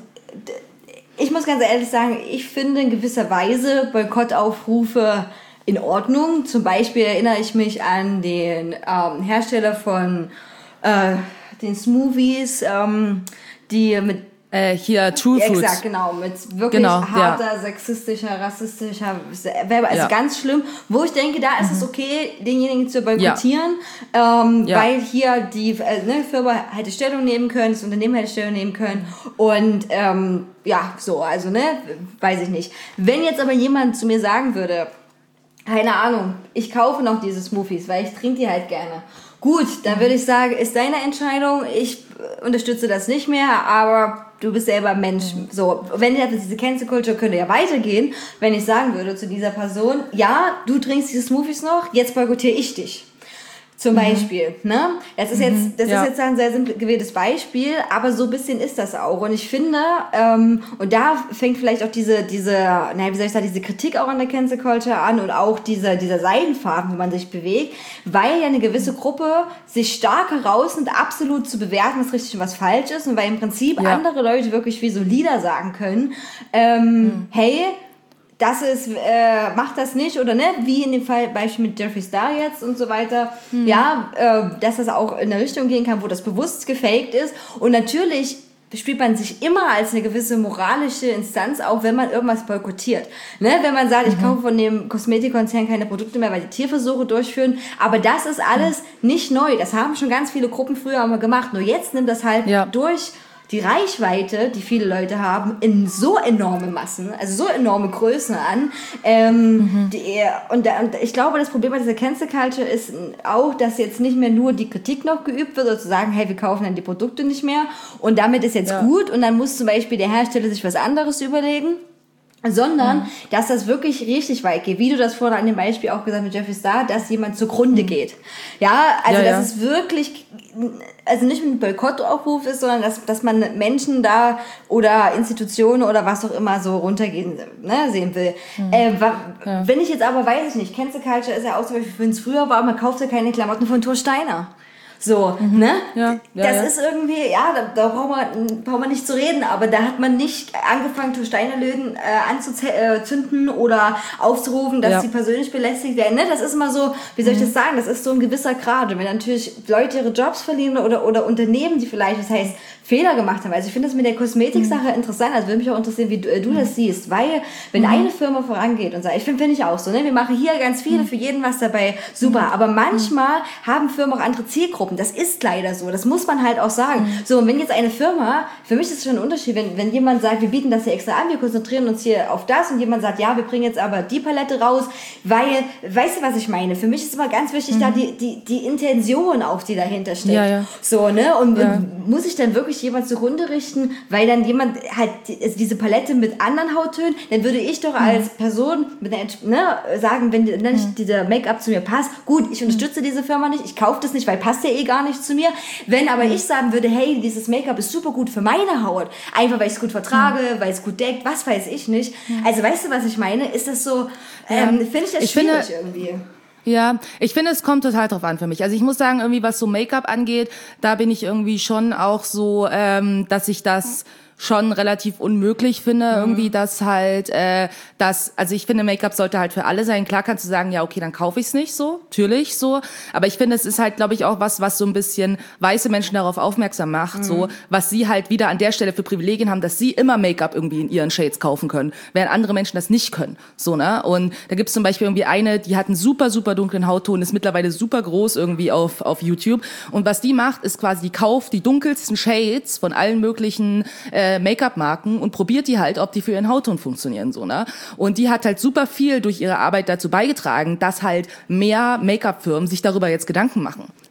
ich muss ganz ehrlich sagen, ich finde in gewisser Weise Boykottaufrufe in Ordnung. Zum Beispiel erinnere ich mich an den ähm, Hersteller von äh, den Smoothies, ähm, die mit Äh, hier, True Foods. Exakt, genau, mit wirklich genau, harter, ja. sexistischer, rassistischer Werbung, also ja. ganz schlimm, wo ich denke, da ist mhm. es okay, denjenigen zu boykottieren, ja. Ähm, ja. weil hier die äh, ne, Firma hätte Stellung nehmen können, das Unternehmen hätte Stellung nehmen können und ähm, ja, so, also ne, weiß ich nicht. Wenn jetzt aber jemand zu mir sagen würde, keine Ahnung, ich kaufe noch diese Smoothies, weil ich trinke die halt gerne. Gut, dann würde ich sagen, ist deine Entscheidung, ich unterstütze das nicht mehr, aber du bist selber Mensch. Mhm. So, wenn jetzt diese Cancel Culture könnte ja weitergehen, wenn ich sagen würde zu dieser Person, ja, du trinkst diese Smoothies noch, jetzt boykottiere ich dich. Zum Beispiel, mhm. ne? Das ist jetzt, das ja. ist jetzt ein sehr simpel gewähltes Beispiel, aber so ein bisschen ist das auch. Und ich finde, ähm, und da fängt vielleicht auch diese, diese, naja, wie soll ich sagen, diese Kritik auch an der Cancel Culture an und auch dieser, dieser Seidenfaden, wo man sich bewegt, weil ja eine gewisse Gruppe sich stark herausnimmt, absolut zu bewerten, was richtig und was falsch ist, und weil im Prinzip ja. andere Leute wirklich wie so Lieder sagen können, ähm, mhm. hey, das ist, äh, macht das nicht, oder ne, wie in dem Fall Beispiel mit Jeffree Star jetzt und so weiter, hm. ja, äh, dass das auch in eine Richtung gehen kann, wo das bewusst gefaked ist, und natürlich spielt man sich immer als eine gewisse moralische Instanz auf, wenn man irgendwas boykottiert. Ne? Wenn man sagt, mhm. ich kaufe von dem Kosmetikkonzern keine Produkte mehr, weil die Tierversuche durchführen, aber das ist alles mhm. nicht neu, das haben schon ganz viele Gruppen früher mal gemacht, nur jetzt nimmt das halt ja. durch die Reichweite, die viele Leute haben, in so enorme Massen, also so enorme Größen an. Ähm, mhm. die, und, und ich glaube, das Problem bei dieser Cancel Culture ist auch, dass jetzt nicht mehr nur die Kritik noch geübt wird, sozusagen, hey, wir kaufen dann die Produkte nicht mehr und damit ist jetzt ja. gut, und dann muss zum Beispiel der Hersteller sich was anderes überlegen. Sondern, mhm. dass das wirklich richtig weit geht. Wie du das vorhin an dem Beispiel auch gesagt mit Jeffree Star, dass jemand zugrunde mhm. geht. Ja, also ja, dass ja. es wirklich, also nicht ein Boykottaufruf ist, sondern dass, dass man Menschen da oder Institutionen oder was auch immer so runtergehen, ne, sehen will. Mhm. Äh, ja. Wenn ich jetzt aber, weiß ich nicht, Cancel Culture ist ja auch zum Beispiel, wenn es früher war, man kaufte keine Klamotten von Thor Steiner. So, mhm. ne? Ja, ja, das ja. ist irgendwie, ja, da, da braucht man, braucht man nicht zu reden, aber da hat man nicht angefangen, Thor Steiner Läden äh, anzuzünden oder aufzurufen, dass ja. sie persönlich belästigt werden. Ne? Das ist immer so, wie soll ich mhm. das sagen, das ist so ein gewisser Grad. Und wenn natürlich Leute ihre Jobs verlieren oder, oder Unternehmen, die vielleicht, das heißt, Fehler gemacht haben. Also ich finde das mit der Kosmetik-Sache mhm. interessant, also würde mich auch interessieren, wie du, äh, du mhm. das siehst, weil wenn mhm. eine Firma vorangeht und sagt, ich finde find ich auch so, ne, wir machen hier ganz viele, mhm. für jeden was dabei, super, mhm. aber manchmal mhm. haben Firmen auch andere Zielgruppen, das ist leider so, das muss man halt auch sagen. Mhm. So, und wenn jetzt eine Firma, für mich ist es schon ein Unterschied, wenn, wenn jemand sagt, wir bieten das hier extra an, wir konzentrieren uns hier auf das, und jemand sagt, ja, wir bringen jetzt aber die Palette raus, weil, weißt du, was ich meine? Für mich ist immer ganz wichtig, mhm. da die, die, die Intention auch, die dahinter steckt. Ja, ja. So, ne, und, ja. und muss ich dann wirklich jemand zugrunde richten, weil dann jemand halt also diese Palette mit anderen Hauttönen, dann würde ich doch als Person mit einer, ne, sagen, wenn nicht mhm. dieser Make-up zu mir passt, gut, ich unterstütze mhm. diese Firma nicht, ich kaufe das nicht, weil passt ja eh gar nicht zu mir. Wenn aber mhm. ich sagen würde, hey, dieses Make-up ist super gut für meine Haut, einfach weil ich es gut vertrage, mhm. weil es gut deckt, was weiß ich nicht. Mhm. Also weißt du, was ich meine? Ist das so, ähm, ja. finde ich das ich schwierig finde, irgendwie. Ja, ich finde, es kommt total drauf an für mich. Also ich muss sagen, irgendwie was so Make-up angeht, da bin ich irgendwie schon auch so, ähm, dass ich das schon relativ unmöglich finde, mhm. irgendwie, dass halt, äh, das, also ich finde, Make-up sollte halt für alle sein. Klar kannst du sagen, ja, okay, dann kaufe ich es nicht so, natürlich so, aber ich finde, es ist halt, glaube ich, auch was, was so ein bisschen weiße Menschen darauf aufmerksam macht, mhm. so, was sie halt wieder an der Stelle für Privilegien haben, dass sie immer Make-up irgendwie in ihren Shades kaufen können, während andere Menschen das nicht können, so, ne, und da gibt's zum Beispiel irgendwie eine, die hat einen super, super dunklen Hautton, ist mittlerweile super groß irgendwie auf, auf YouTube, und was die macht, ist quasi, die kauft die dunkelsten Shades von allen möglichen, äh, Make-up-Marken und probiert die halt, ob die für ihren Hautton funktionieren, so, ne? Und die hat halt super viel durch ihre Arbeit dazu beigetragen, dass halt mehr Make-up-Firmen sich darüber jetzt Gedanken machen.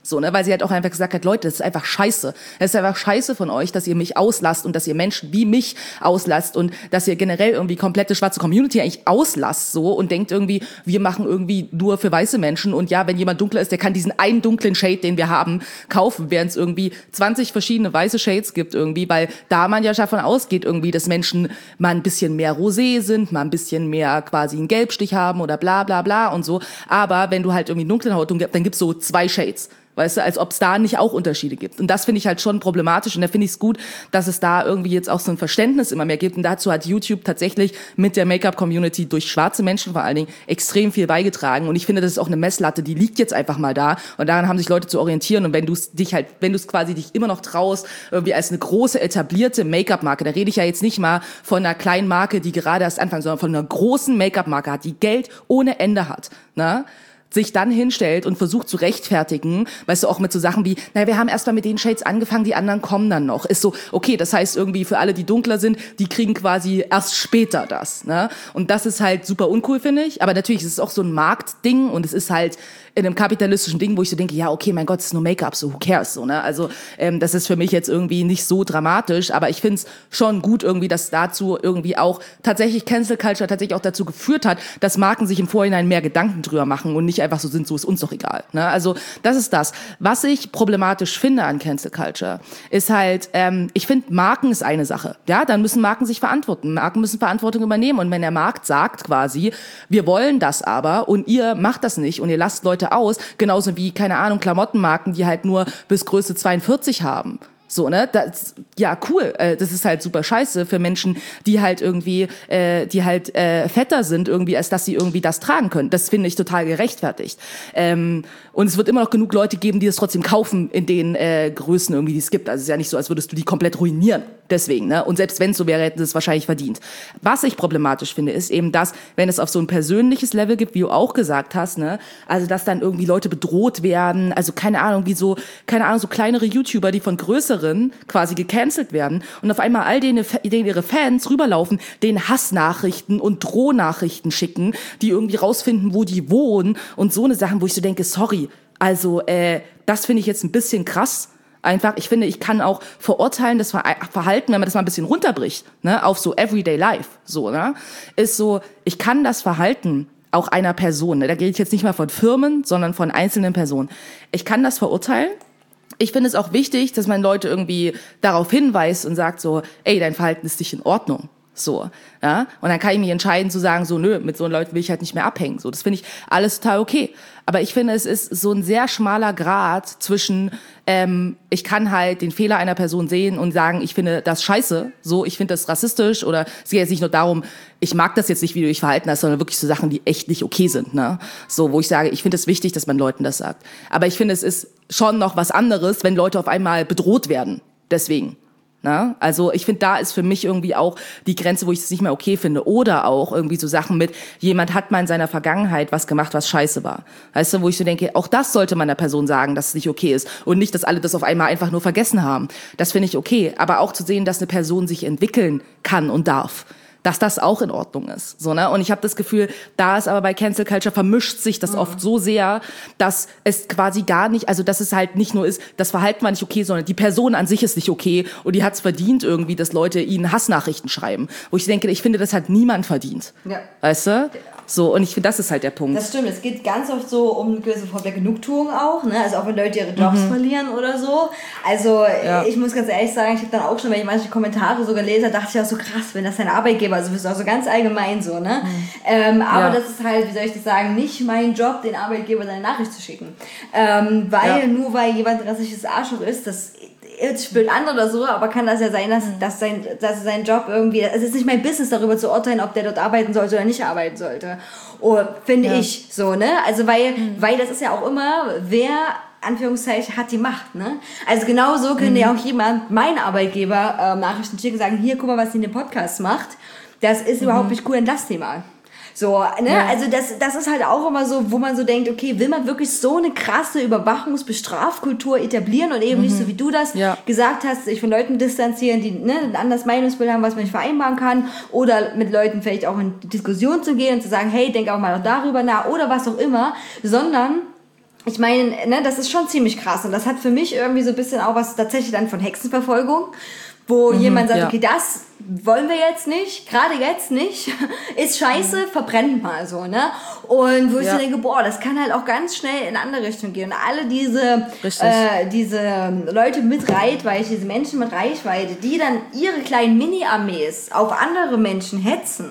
So, ne, weil sie halt auch einfach gesagt hat, Leute, das ist einfach scheiße. Es ist einfach scheiße von euch, dass ihr mich auslasst und dass ihr Menschen wie mich auslasst und dass ihr generell irgendwie komplette schwarze Community eigentlich auslasst so und denkt irgendwie, wir machen irgendwie nur für weiße Menschen und ja, wenn jemand dunkler ist, der kann diesen einen dunklen Shade, den wir haben, kaufen, während es irgendwie zwanzig verschiedene weiße Shades gibt irgendwie, weil da man ja davon ausgeht irgendwie, dass Menschen mal ein bisschen mehr rosé sind, mal ein bisschen mehr quasi einen Gelbstich haben oder bla bla bla und so. Aber wenn du halt irgendwie einen dunklen Hautton gibst, dann gibt's so zwei Shades. Weißt du, als ob es da nicht auch Unterschiede gibt. Und das finde ich halt schon problematisch. Und da finde ich es gut, dass es da irgendwie jetzt auch so ein Verständnis immer mehr gibt. Und dazu hat YouTube tatsächlich mit der Make-up-Community durch schwarze Menschen vor allen Dingen extrem viel beigetragen. Und ich finde, das ist auch eine Messlatte, die liegt jetzt einfach mal da. Und daran haben sich Leute zu orientieren. Und wenn du es dich halt, wenn du es quasi dich immer noch traust, irgendwie als eine große, etablierte Make-up-Marke, da rede ich ja jetzt nicht mal von einer kleinen Marke, die gerade erst anfängt, sondern von einer großen Make-up-Marke hat, die Geld ohne Ende hat, ne? Sich dann hinstellt und versucht zu rechtfertigen, weißt du, auch mit so Sachen wie, naja, wir haben erst mal mit den Shades angefangen, die anderen kommen dann noch. Ist so, okay, das heißt irgendwie für alle, die dunkler sind, die kriegen quasi erst später das, ne? Und das ist halt super uncool, finde ich. Aber natürlich ist es auch so ein Marktding und es ist halt in einem kapitalistischen Ding, wo ich so denke, ja, okay, mein Gott, es ist nur Make-up, so who cares, so, ne? Also, ähm, das ist für mich jetzt irgendwie nicht so dramatisch, aber ich find's schon gut irgendwie, dass dazu irgendwie auch tatsächlich Cancel Culture tatsächlich auch dazu geführt hat, dass Marken sich im Vorhinein mehr Gedanken drüber machen und nicht einfach so sind, so ist uns doch egal, ne? Also, das ist das. Was ich problematisch finde an Cancel Culture, ist halt, ähm, ich finde, Marken ist eine Sache, ja? Dann müssen Marken sich verantworten. Marken müssen Verantwortung übernehmen und wenn der Markt sagt quasi, wir wollen das aber und ihr macht das nicht und ihr lasst Leute aus, genauso wie, keine Ahnung, Klamottenmarken, die halt nur bis Größe zweiundvierzig haben. So, ne? Das, ja, cool. Äh, das ist halt super scheiße für Menschen, die halt irgendwie, äh, die halt äh, fetter sind, irgendwie, als dass sie irgendwie das tragen können. Das finde ich total gerechtfertigt. Ähm, und es wird immer noch genug Leute geben, die das trotzdem kaufen in den äh, Größen irgendwie, die es gibt. Also es ist ja nicht so, als würdest du die komplett ruinieren. Deswegen, ne? Und selbst wenn es so wäre, hätten sie es wahrscheinlich verdient. Was ich problematisch finde, ist eben das, wenn es auf so ein persönliches Level gibt, wie du auch gesagt hast, ne? Also, dass dann irgendwie Leute bedroht werden. Also, keine Ahnung, wie so, keine Ahnung, so kleinere YouTuber, die von größeren quasi gecancelt werden und auf einmal all denen, denen ihre Fans rüberlaufen, denen Hassnachrichten und Drohnachrichten schicken, die irgendwie rausfinden, wo die wohnen und so eine Sachen, wo ich so denke, sorry, also äh, das finde ich jetzt ein bisschen krass. Einfach, ich finde, ich kann auch verurteilen, das Verhalten, wenn man das mal ein bisschen runterbricht, ne, auf so Everyday Life, so, ne, ist so, ich kann das Verhalten auch einer Person, ne, da gehe ich jetzt nicht mal von Firmen, sondern von einzelnen Personen, ich kann das verurteilen. Ich finde es auch wichtig, dass man Leute irgendwie darauf hinweist und sagt so, ey, dein Verhalten ist nicht in Ordnung. So, ja. Und dann kann ich mich entscheiden zu sagen, so, nö, mit so Leuten will ich halt nicht mehr abhängen. So, das finde ich alles total okay. Aber ich finde, es ist so ein sehr schmaler Grat zwischen, ähm, ich kann halt den Fehler einer Person sehen und sagen, ich finde das scheiße, so, ich finde das rassistisch oder es geht jetzt nicht nur darum, ich mag das jetzt nicht, wie du dich verhalten hast, sondern wirklich so Sachen, die echt nicht okay sind, ne? So, wo ich sage, ich finde es wichtig, dass man Leuten das sagt. Aber ich finde, es ist schon noch was anderes, wenn Leute auf einmal bedroht werden. Deswegen. Na, also ich finde, da ist für mich irgendwie auch die Grenze, wo ich es nicht mehr okay finde. Oder auch irgendwie so Sachen mit, jemand hat mal in seiner Vergangenheit was gemacht, was scheiße war. Weißt du, wo ich so denke, auch das sollte man der Person sagen, dass es nicht okay ist. Und nicht, dass alle das auf einmal einfach nur vergessen haben. Das finde ich okay. Aber auch zu sehen, dass eine Person sich entwickeln kann und darf. Dass das auch in Ordnung ist. So, ne? Und ich habe das Gefühl, da ist aber bei Cancel Culture vermischt sich das oft so sehr, dass es quasi gar nicht, also dass es halt nicht nur ist, das Verhalten war nicht okay, sondern die Person an sich ist nicht okay und die hat es verdient irgendwie, dass Leute ihnen Hassnachrichten schreiben. Wo ich denke, ich finde, das hat niemand verdient. Ja. Weißt du? So, und ich finde, das ist halt der Punkt. Das stimmt, es geht ganz oft so um eine gewisse Form der Genugtuung auch, ne? Also auch wenn Leute ihre Jobs mhm. verlieren oder so. Also ja. Ich muss ganz ehrlich sagen, ich habe dann auch schon, wenn ich manche Kommentare so gelesen habe, dachte ich auch so krass, wenn das dein Arbeitgeber, also bist du auch so ganz allgemein so, ne? Mhm. Ähm, aber ja. das ist halt, wie soll ich das sagen, nicht mein Job, den Arbeitgeber seine Nachricht zu schicken. Ähm, weil, ja. nur weil jemand ein rassistisches Arschloch ist, das jetzt spielt an oder so, aber kann das ja sein, dass, dass, sein, dass sein Job irgendwie, es ist nicht mein Business, darüber zu urteilen, ob der dort arbeiten sollte oder nicht arbeiten sollte. Oh, finde ja. ich so, ne? Also weil, mhm. weil das ist ja auch immer, wer, Anführungszeichen, hat die Macht, ne? Also genau so könnte mhm. ja auch jemand, mein Arbeitgeber, äh, Nachrichten schicken und sagen, hier, guck mal, was die in dem Podcast macht. Das ist mhm. überhaupt nicht cool in das Thema. So, ne, ja. also das, das ist halt auch immer so, wo man so denkt, okay, will man wirklich so eine krasse Überwachungs-Bestrafkultur etablieren und eben mhm. nicht so, wie du das ja. gesagt hast, sich von Leuten distanzieren, die ne, ein anderes Meinungsbild haben, was man nicht vereinbaren kann, oder mit Leuten vielleicht auch in Diskussion zu gehen und zu sagen, hey, denk auch mal noch darüber nach, oder was auch immer, sondern ich meine, ne, das ist schon ziemlich krass. Und das hat für mich irgendwie so ein bisschen auch was tatsächlich dann von Hexenverfolgung, wo mhm, jemand sagt, ja. okay, das wollen wir jetzt nicht, gerade jetzt nicht, ist scheiße, mhm. verbrennt mal so, ne? Und wo ich ja. so denke, boah, das kann halt auch ganz schnell in eine andere Richtung gehen. Und alle diese, äh, diese Leute mit Reichweite, diese Menschen mit Reichweite, die dann ihre kleinen Mini-Armees auf andere Menschen hetzen,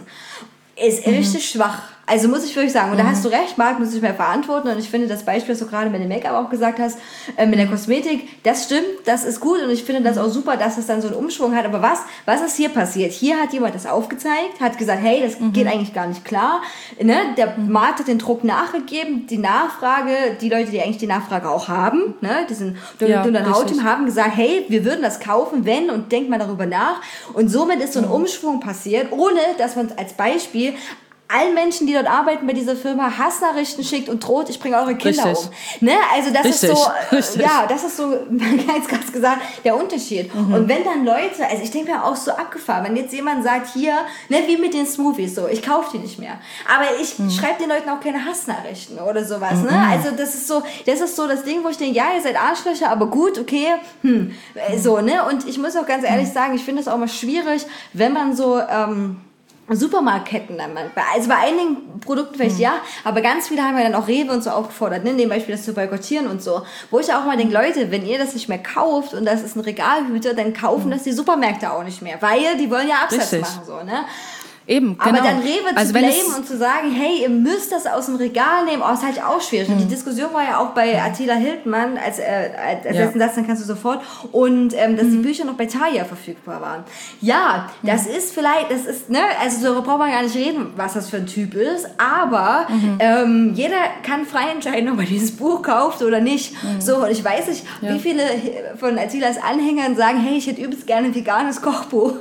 ist mhm. richtig schwach. Also muss ich wirklich sagen, und da hast du recht, Marc muss sich mehr verantworten, und ich finde das Beispiel, was du gerade mit dem Make-up auch gesagt hast, äh, mit der Kosmetik, das stimmt, das ist gut, und ich finde das auch super, dass es dann so einen Umschwung hat, aber was, was ist hier passiert? Hier hat jemand das aufgezeigt, hat gesagt, hey, das mhm. geht eigentlich gar nicht klar, ne? Der Markt hat den Druck nachgegeben, die Nachfrage, die Leute, die eigentlich die Nachfrage auch haben, ne? Diesen ja, dünnen Hautteam haben gesagt, hey, wir würden das kaufen, wenn, und denkt mal darüber nach, und somit ist so ein Umschwung passiert, ohne dass man als Beispiel allen Menschen, die dort arbeiten bei dieser Firma, Hassnachrichten schickt und droht, ich bringe eure Kinder Richtig. um. Ne? Also das Richtig. ist so, Richtig. ja, das ist so, ganz ganz gesagt, der Unterschied. Mhm. Und wenn dann Leute, also ich denke mir auch so abgefahren, wenn jetzt jemand sagt, hier, ne, wie mit den Smoothies, so, ich kaufe die nicht mehr. Aber ich mhm. schreibe den Leuten auch keine Hassnachrichten oder sowas. Mhm. Ne? Also das ist so, das ist so das Ding, wo ich denke, ja, ihr seid Arschlöcher, aber gut, okay, hm, so, ne? Und ich muss auch ganz ehrlich sagen, ich finde es auch mal schwierig, wenn man so, ähm, Supermarktketten dann mal. Also bei einigen Produkten vielleicht mhm. ja, aber ganz viele haben ja dann auch Rewe und so aufgefordert, ne, in dem Beispiel das zu boykottieren und so. Wo ich auch mal denke, Leute, wenn ihr das nicht mehr kauft und das ist ein Regalhüter, dann kaufen mhm. das die Supermärkte auch nicht mehr, weil die wollen ja Absatz Richtig. machen, so, ne? Eben, genau. Aber dann Rewe also zu blamen und zu sagen, hey, ihr müsst das aus dem Regal nehmen, oh, ist halt auch schwierig. Mhm. Und die Diskussion war ja auch bei Attila Hildmann, als, äh, als ja. letzten Satz, dann kannst du sofort, und ähm, dass mhm. die Bücher noch bei Thalia verfügbar waren. Ja, das mhm. ist vielleicht, das ist, ne, also darüber braucht man gar nicht reden, was das für ein Typ ist, aber mhm. ähm, jeder kann frei entscheiden, ob er dieses Buch kauft oder nicht. Mhm. So, und ich weiß nicht, ja. wie viele von Attilas Anhängern sagen, hey, ich hätte übelst gerne ein veganes Kochbuch.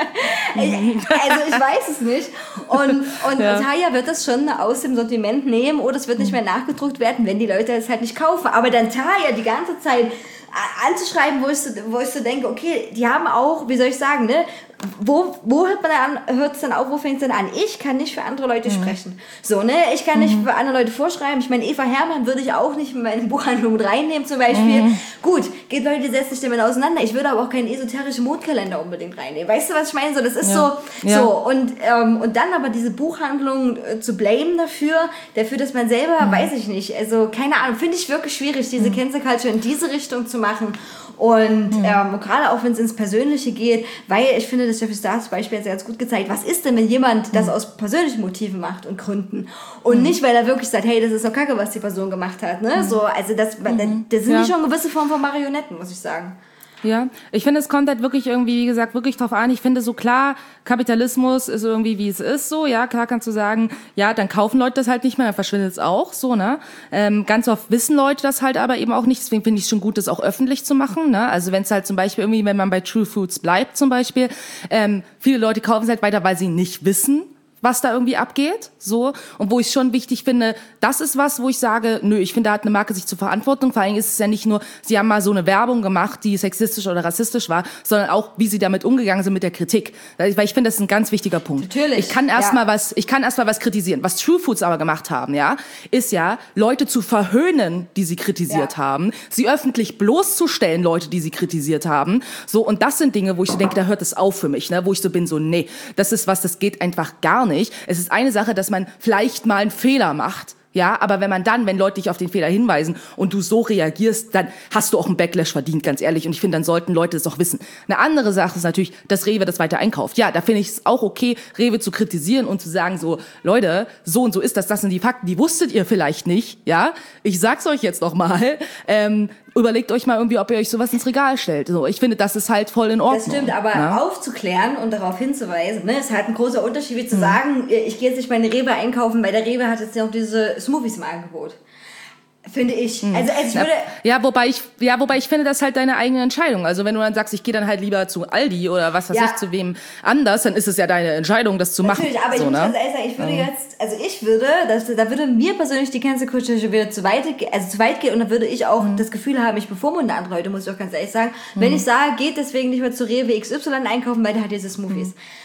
Mhm. Also ich weiß es nicht. Und, und ja. Thalia wird das schon aus dem Sortiment nehmen, oder es wird nicht mehr nachgedruckt werden, wenn die Leute es halt nicht kaufen. Aber dann Thalia die ganze Zeit anzuschreiben, wo ich so, wo ich so denke, okay, die haben auch, wie soll ich sagen, ne, wo, wo hört man dann, hört es dann auf, wo fängt es denn an? Ich kann nicht für andere Leute mhm. sprechen. So, ne, ich kann nicht mhm. für andere Leute vorschreiben. Ich meine, Eva Herrmann würde ich auch nicht in meine Buchhandlung mit reinnehmen, zum Beispiel. Mhm. Gut, geht Leute, setzt sich damit auseinander. Ich würde aber auch keinen esoterischen Mondkalender unbedingt reinnehmen. Weißt du, was ich meine? So, das ist ja. so, ja. so, und, ähm, und dann aber diese Buchhandlung äh, zu blamen dafür, dafür, dass man selber, mhm. weiß ich nicht, also, keine Ahnung, finde ich wirklich schwierig, diese mhm. Cancel Culture in diese Richtung zu machen. Und mhm. ähm, gerade auch wenn es ins Persönliche geht, weil ich finde, das Jeffree Stars Beispiel hat ganz gut gezeigt, was ist denn, wenn jemand das aus persönlichen Motiven macht und Gründen und mhm. nicht, weil er wirklich sagt, hey, das ist doch kacke, was die Person gemacht hat, ne? Mhm. So, also das, mhm. das sind ja. schon gewisse Formen von Marionetten, muss ich sagen. Ja, ich finde, es kommt halt wirklich irgendwie, wie gesagt, wirklich drauf an. Ich finde so klar, Kapitalismus ist irgendwie, wie es ist, so, ja, klar kannst du sagen, ja, dann kaufen Leute das halt nicht mehr, dann verschwindet es auch, so, ne. Ähm, ganz oft wissen Leute das halt aber eben auch nicht, deswegen finde ich es schon gut, das auch öffentlich zu machen, ne. Also wenn es halt zum Beispiel irgendwie, wenn man bei True Foods bleibt zum Beispiel, ähm, viele Leute kaufen es halt weiter, weil sie nicht wissen, was da irgendwie abgeht, so. Und wo ich schon wichtig finde, das ist was, wo ich sage, nö, ich finde, da hat eine Marke sich zur Verantwortung. Vor allem ist es ja nicht nur, sie haben mal so eine Werbung gemacht, die sexistisch oder rassistisch war, sondern auch, wie sie damit umgegangen sind mit der Kritik. Weil ich finde, das ist ein ganz wichtiger Punkt. Natürlich. Ich kann erstmal ja. was, ich kann erstmal was kritisieren. Was True Foods aber gemacht haben, ja, ist ja, Leute zu verhöhnen, die sie kritisiert ja. haben, sie öffentlich bloßzustellen, Leute, die sie kritisiert haben, so. Und das sind Dinge, wo ich so denke, da hört es auf für mich, ne, wo ich so bin, so, nee, das ist was, das geht einfach gar nicht. Es ist eine Sache, dass man vielleicht mal einen Fehler macht, ja, aber wenn man dann, wenn Leute dich auf den Fehler hinweisen und du so reagierst, dann hast du auch einen Backlash verdient, ganz ehrlich. Und ich finde, dann sollten Leute das auch wissen. Eine andere Sache ist natürlich, dass Rewe das weiter einkauft. Ja, da finde ich es auch okay, Rewe zu kritisieren und zu sagen so, Leute, so und so ist das, das sind die Fakten, die wusstet ihr vielleicht nicht, ja. Ich sag's euch jetzt noch mal. Ähm, überlegt euch mal irgendwie, ob ihr euch sowas ins Regal stellt. So, ich finde, das ist halt voll in Ordnung. Das stimmt, aber ja? aufzuklären und darauf hinzuweisen, ne, ist halt ein großer Unterschied, wie zu mhm. sagen, ich gehe jetzt nicht meine Rewe einkaufen, weil der Rewe hat jetzt ja auch diese Smoothies im Angebot. Finde ich. Also, also ich würde ja, wobei ich, ja, wobei ich finde, das ist halt deine eigene Entscheidung. Also wenn du dann sagst, ich gehe dann halt lieber zu Aldi oder was weiß ja. ich, zu wem anders, dann ist es ja deine Entscheidung, das zu Natürlich, machen. Aber so, ich muss ne? ganz ehrlich sagen, ich würde mhm. jetzt, also ich würde, das, da würde mir persönlich die Cancel Culture wieder zu weit, also zu weit gehen, und dann würde ich auch mhm. das Gefühl haben, ich bevormunde andere Leute, muss ich auch ganz ehrlich sagen. Mhm. Wenn ich sage, geht deswegen nicht mehr zu Rewe X Y einkaufen, weil der hat diese Smoothies. Mhm.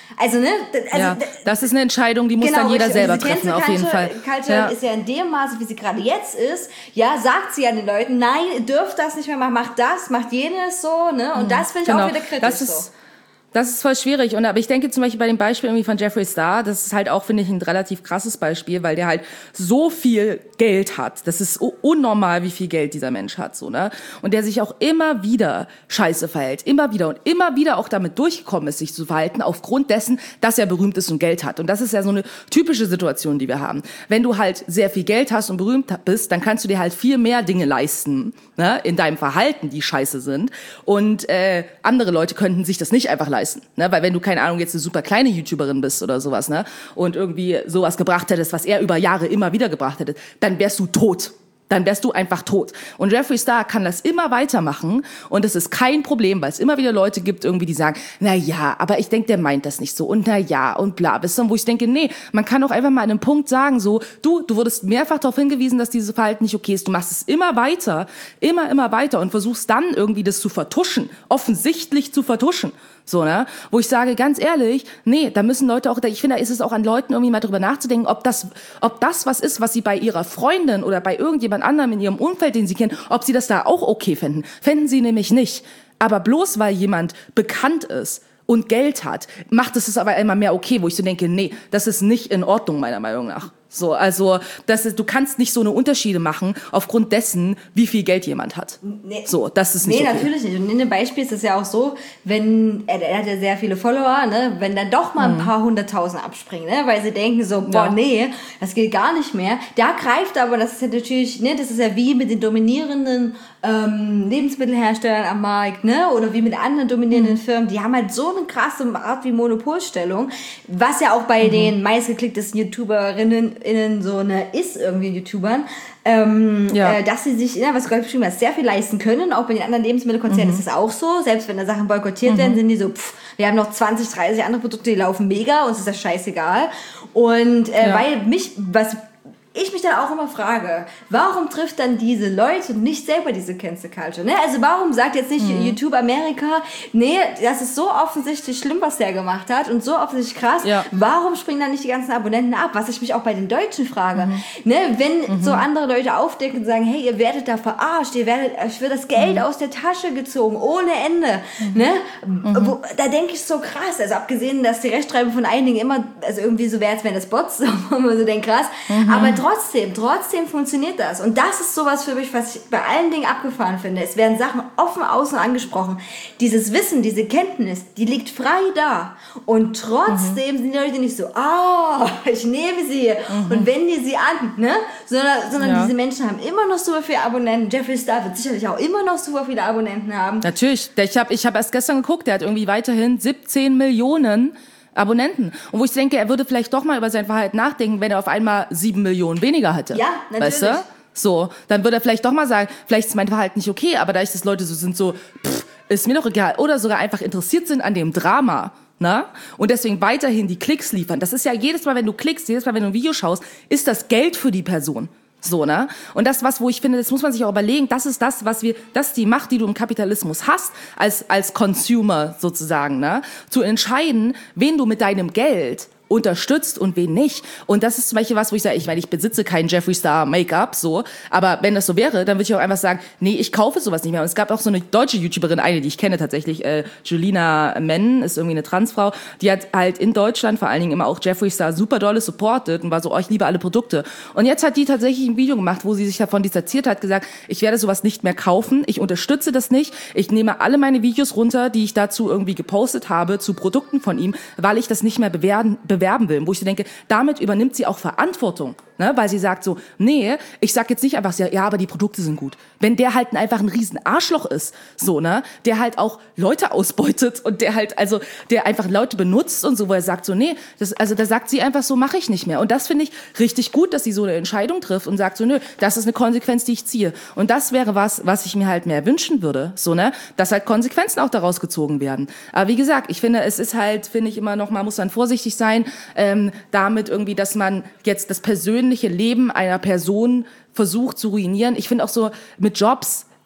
Also, ne? Also, ja, das ist eine Entscheidung, die muss genau, dann jeder richtig. selber Und diese treffen, auf jeden Fall. Culture Ja. ist ja in dem Maße, wie sie gerade jetzt ist, ja, sagt sie ja den Leuten, nein, ihr dürft das nicht mehr machen, macht das, macht jenes so, ne? Und das finde ich Genau. auch wieder kritisch Das ist, so. Das ist voll schwierig. Und, aber ich denke zum Beispiel bei dem Beispiel irgendwie von Jeffree Star, das ist halt auch, finde ich, ein relativ krasses Beispiel, weil der halt so viel Geld hat. Das ist unnormal, wie viel Geld dieser Mensch hat, so, ne? Und der sich auch immer wieder scheiße verhält. Immer wieder und immer wieder auch damit durchgekommen ist, sich zu verhalten, aufgrund dessen, dass er berühmt ist und Geld hat. Und das ist ja so eine typische Situation, die wir haben. Wenn du halt sehr viel Geld hast und berühmt bist, dann kannst du dir halt viel mehr Dinge leisten, ne? In deinem Verhalten, die scheiße sind. Und, äh, andere Leute könnten sich das nicht einfach leisten. Ne? Weil wenn du, keine Ahnung, jetzt eine super kleine YouTuberin bist oder sowas, ne, und irgendwie sowas gebracht hättest, was er über Jahre immer wieder gebracht hätte, dann wärst du tot. Dann wärst du einfach tot. Und Jeffree Star kann das immer weitermachen und es ist kein Problem, weil es immer wieder Leute gibt, irgendwie, die sagen, na ja, aber ich denke, der meint das nicht so und na ja und bla, wisst ihr, wo ich denke, nee, man kann auch einfach mal an einem Punkt sagen, so, du, du wurdest mehrfach darauf hingewiesen, dass dieses Verhalten nicht okay ist, du machst es immer weiter, immer, immer weiter und versuchst dann irgendwie das zu vertuschen, offensichtlich zu vertuschen. So, ne? Wo ich sage, ganz ehrlich, nee, da müssen Leute auch, ich finde, da ist es auch an Leuten irgendwie mal drüber nachzudenken, ob das, ob das was ist, was sie bei ihrer Freundin oder bei irgendjemand anderem in ihrem Umfeld, den sie kennen, ob sie das da auch okay fänden. Fänden sie nämlich nicht. Aber bloß weil jemand bekannt ist und Geld hat, macht es es aber immer mehr okay, wo ich so denke, nee, das ist nicht in Ordnung, meiner Meinung nach. So, also, das ist, du kannst nicht so eine Unterschiede machen aufgrund dessen, wie viel Geld jemand hat. Nee, so, das ist nicht Nee, okay. natürlich nicht. Und in dem Beispiel ist es ja auch so, wenn, er, er hat ja sehr viele Follower, ne, wenn dann doch mal ein paar hunderttausend abspringen, ne, weil sie denken so, boah, Ja. nee, das geht gar nicht mehr. Da greift aber, das ist ja natürlich, ne, das ist ja wie mit den dominierenden ähm, Lebensmittelherstellern am Markt, ne, oder wie mit anderen dominierenden Firmen, die haben halt so eine krasse Art wie Monopolstellung, was ja auch bei mhm. den meistgeklicktesten YouTuberinnen innen so eine ist irgendwie YouTubern, ähm, ja. äh, dass sie sich, ja, was du gerade beschrieben hast, sehr viel leisten können. Auch bei den anderen Lebensmittelkonzernen Mhm. ist es auch so. Selbst wenn da Sachen boykottiert Mhm. werden, sind die so, pff, wir haben noch zwanzig, dreißig andere Produkte, die laufen mega, uns ist das scheißegal. Und äh, Ja. weil mich, was ich mich dann auch immer frage, warum trifft dann diese Leute nicht selber diese Cancel Culture? Ne? Also warum sagt jetzt nicht mhm. YouTube Amerika, nee, das ist so offensichtlich schlimm, was der gemacht hat und so offensichtlich krass, ja. warum springen dann nicht die ganzen Abonnenten ab? Was ich mich auch bei den Deutschen frage. Mhm. Ne? Wenn mhm. so andere Leute aufdecken und sagen, hey, ihr werdet da verarscht, ihr werdet, euch wird das Geld mhm. aus der Tasche gezogen, ohne Ende. Mhm. Ne? Mhm. Wo, da denke ich so krass, also abgesehen, dass die Rechtschreibung von einigen immer, also irgendwie so wäre, als wären das Bots, wo man so denkt, krass, mhm. aber trotzdem, trotzdem funktioniert das. Und das ist sowas für mich, was ich bei allen Dingen abgefahren finde. Es werden Sachen offen außen angesprochen. Dieses Wissen, diese Kenntnis, die liegt frei da. Und trotzdem mhm. sind die Leute nicht so, ah, oh, ich nehme sie mhm. und wende sie an, ne? Sondern, sondern ja. diese Menschen haben immer noch super viele Abonnenten. Jeffree Star wird sicherlich auch immer noch super viele Abonnenten haben. Natürlich. Ich habe ich hab erst gestern geguckt, der hat irgendwie weiterhin siebzehn Millionen Abonnenten. Und wo ich denke, er würde vielleicht doch mal über sein Verhalten nachdenken, wenn er auf einmal sieben Millionen weniger hätte. Ja, natürlich. Weißt du? So, dann würde er vielleicht doch mal sagen, vielleicht ist mein Verhalten nicht okay, aber da ich das Leute so sind, so, pff, ist mir doch egal. Oder sogar einfach interessiert sind an dem Drama. Na? Und deswegen weiterhin die Klicks liefern. Das ist ja jedes Mal, wenn du klickst, jedes Mal, wenn du ein Video schaust, ist das Geld für die Person. So, ne? Und das, was, wo ich finde, das muss man sich auch überlegen, das ist das, was wir, das ist die Macht, die du im Kapitalismus hast, als, als Consumer sozusagen, ne? Zu entscheiden, wen du mit deinem Geld unterstützt und wen nicht. Und das ist zum Beispiel was, wo ich sage, ich meine, ich besitze kein Jeffree Star Make-up, so, aber wenn das so wäre, dann würde ich auch einfach sagen, nee, ich kaufe sowas nicht mehr. Und es gab auch so eine deutsche YouTuberin, eine, die ich kenne tatsächlich, äh, Julina Men, ist irgendwie eine Transfrau, die hat halt in Deutschland vor allen Dingen immer auch Jeffree Star super dolle supportet und war so, oh, ich liebe alle Produkte. Und jetzt hat die tatsächlich ein Video gemacht, wo sie sich davon distanziert hat, gesagt, ich werde sowas nicht mehr kaufen, ich unterstütze das nicht, ich nehme alle meine Videos runter, die ich dazu irgendwie gepostet habe, zu Produkten von ihm, weil ich das nicht mehr bewerben, bewerben will, wo ich so denke, damit übernimmt sie auch Verantwortung, ne? Weil sie sagt so, nee, ich sag jetzt nicht einfach, ja, aber die Produkte sind gut. Wenn der halt einfach ein riesen Arschloch ist, so, ne, der halt auch Leute ausbeutet und der halt, also, der einfach Leute benutzt und so, wo er sagt so, nee, das, also da sagt sie einfach so, mache ich nicht mehr. Und das finde ich richtig gut, dass sie so eine Entscheidung trifft und sagt so, nö, das ist eine Konsequenz, die ich ziehe. Und das wäre was, was ich mir halt mehr wünschen würde, so, ne, dass halt Konsequenzen auch daraus gezogen werden. Aber wie gesagt, ich finde, es ist halt, finde ich immer noch, man muss dann vorsichtig sein, ähm, damit irgendwie, dass man jetzt das persönliche Leben einer Person versucht zu ruinieren. Ich finde auch so mit Jobs,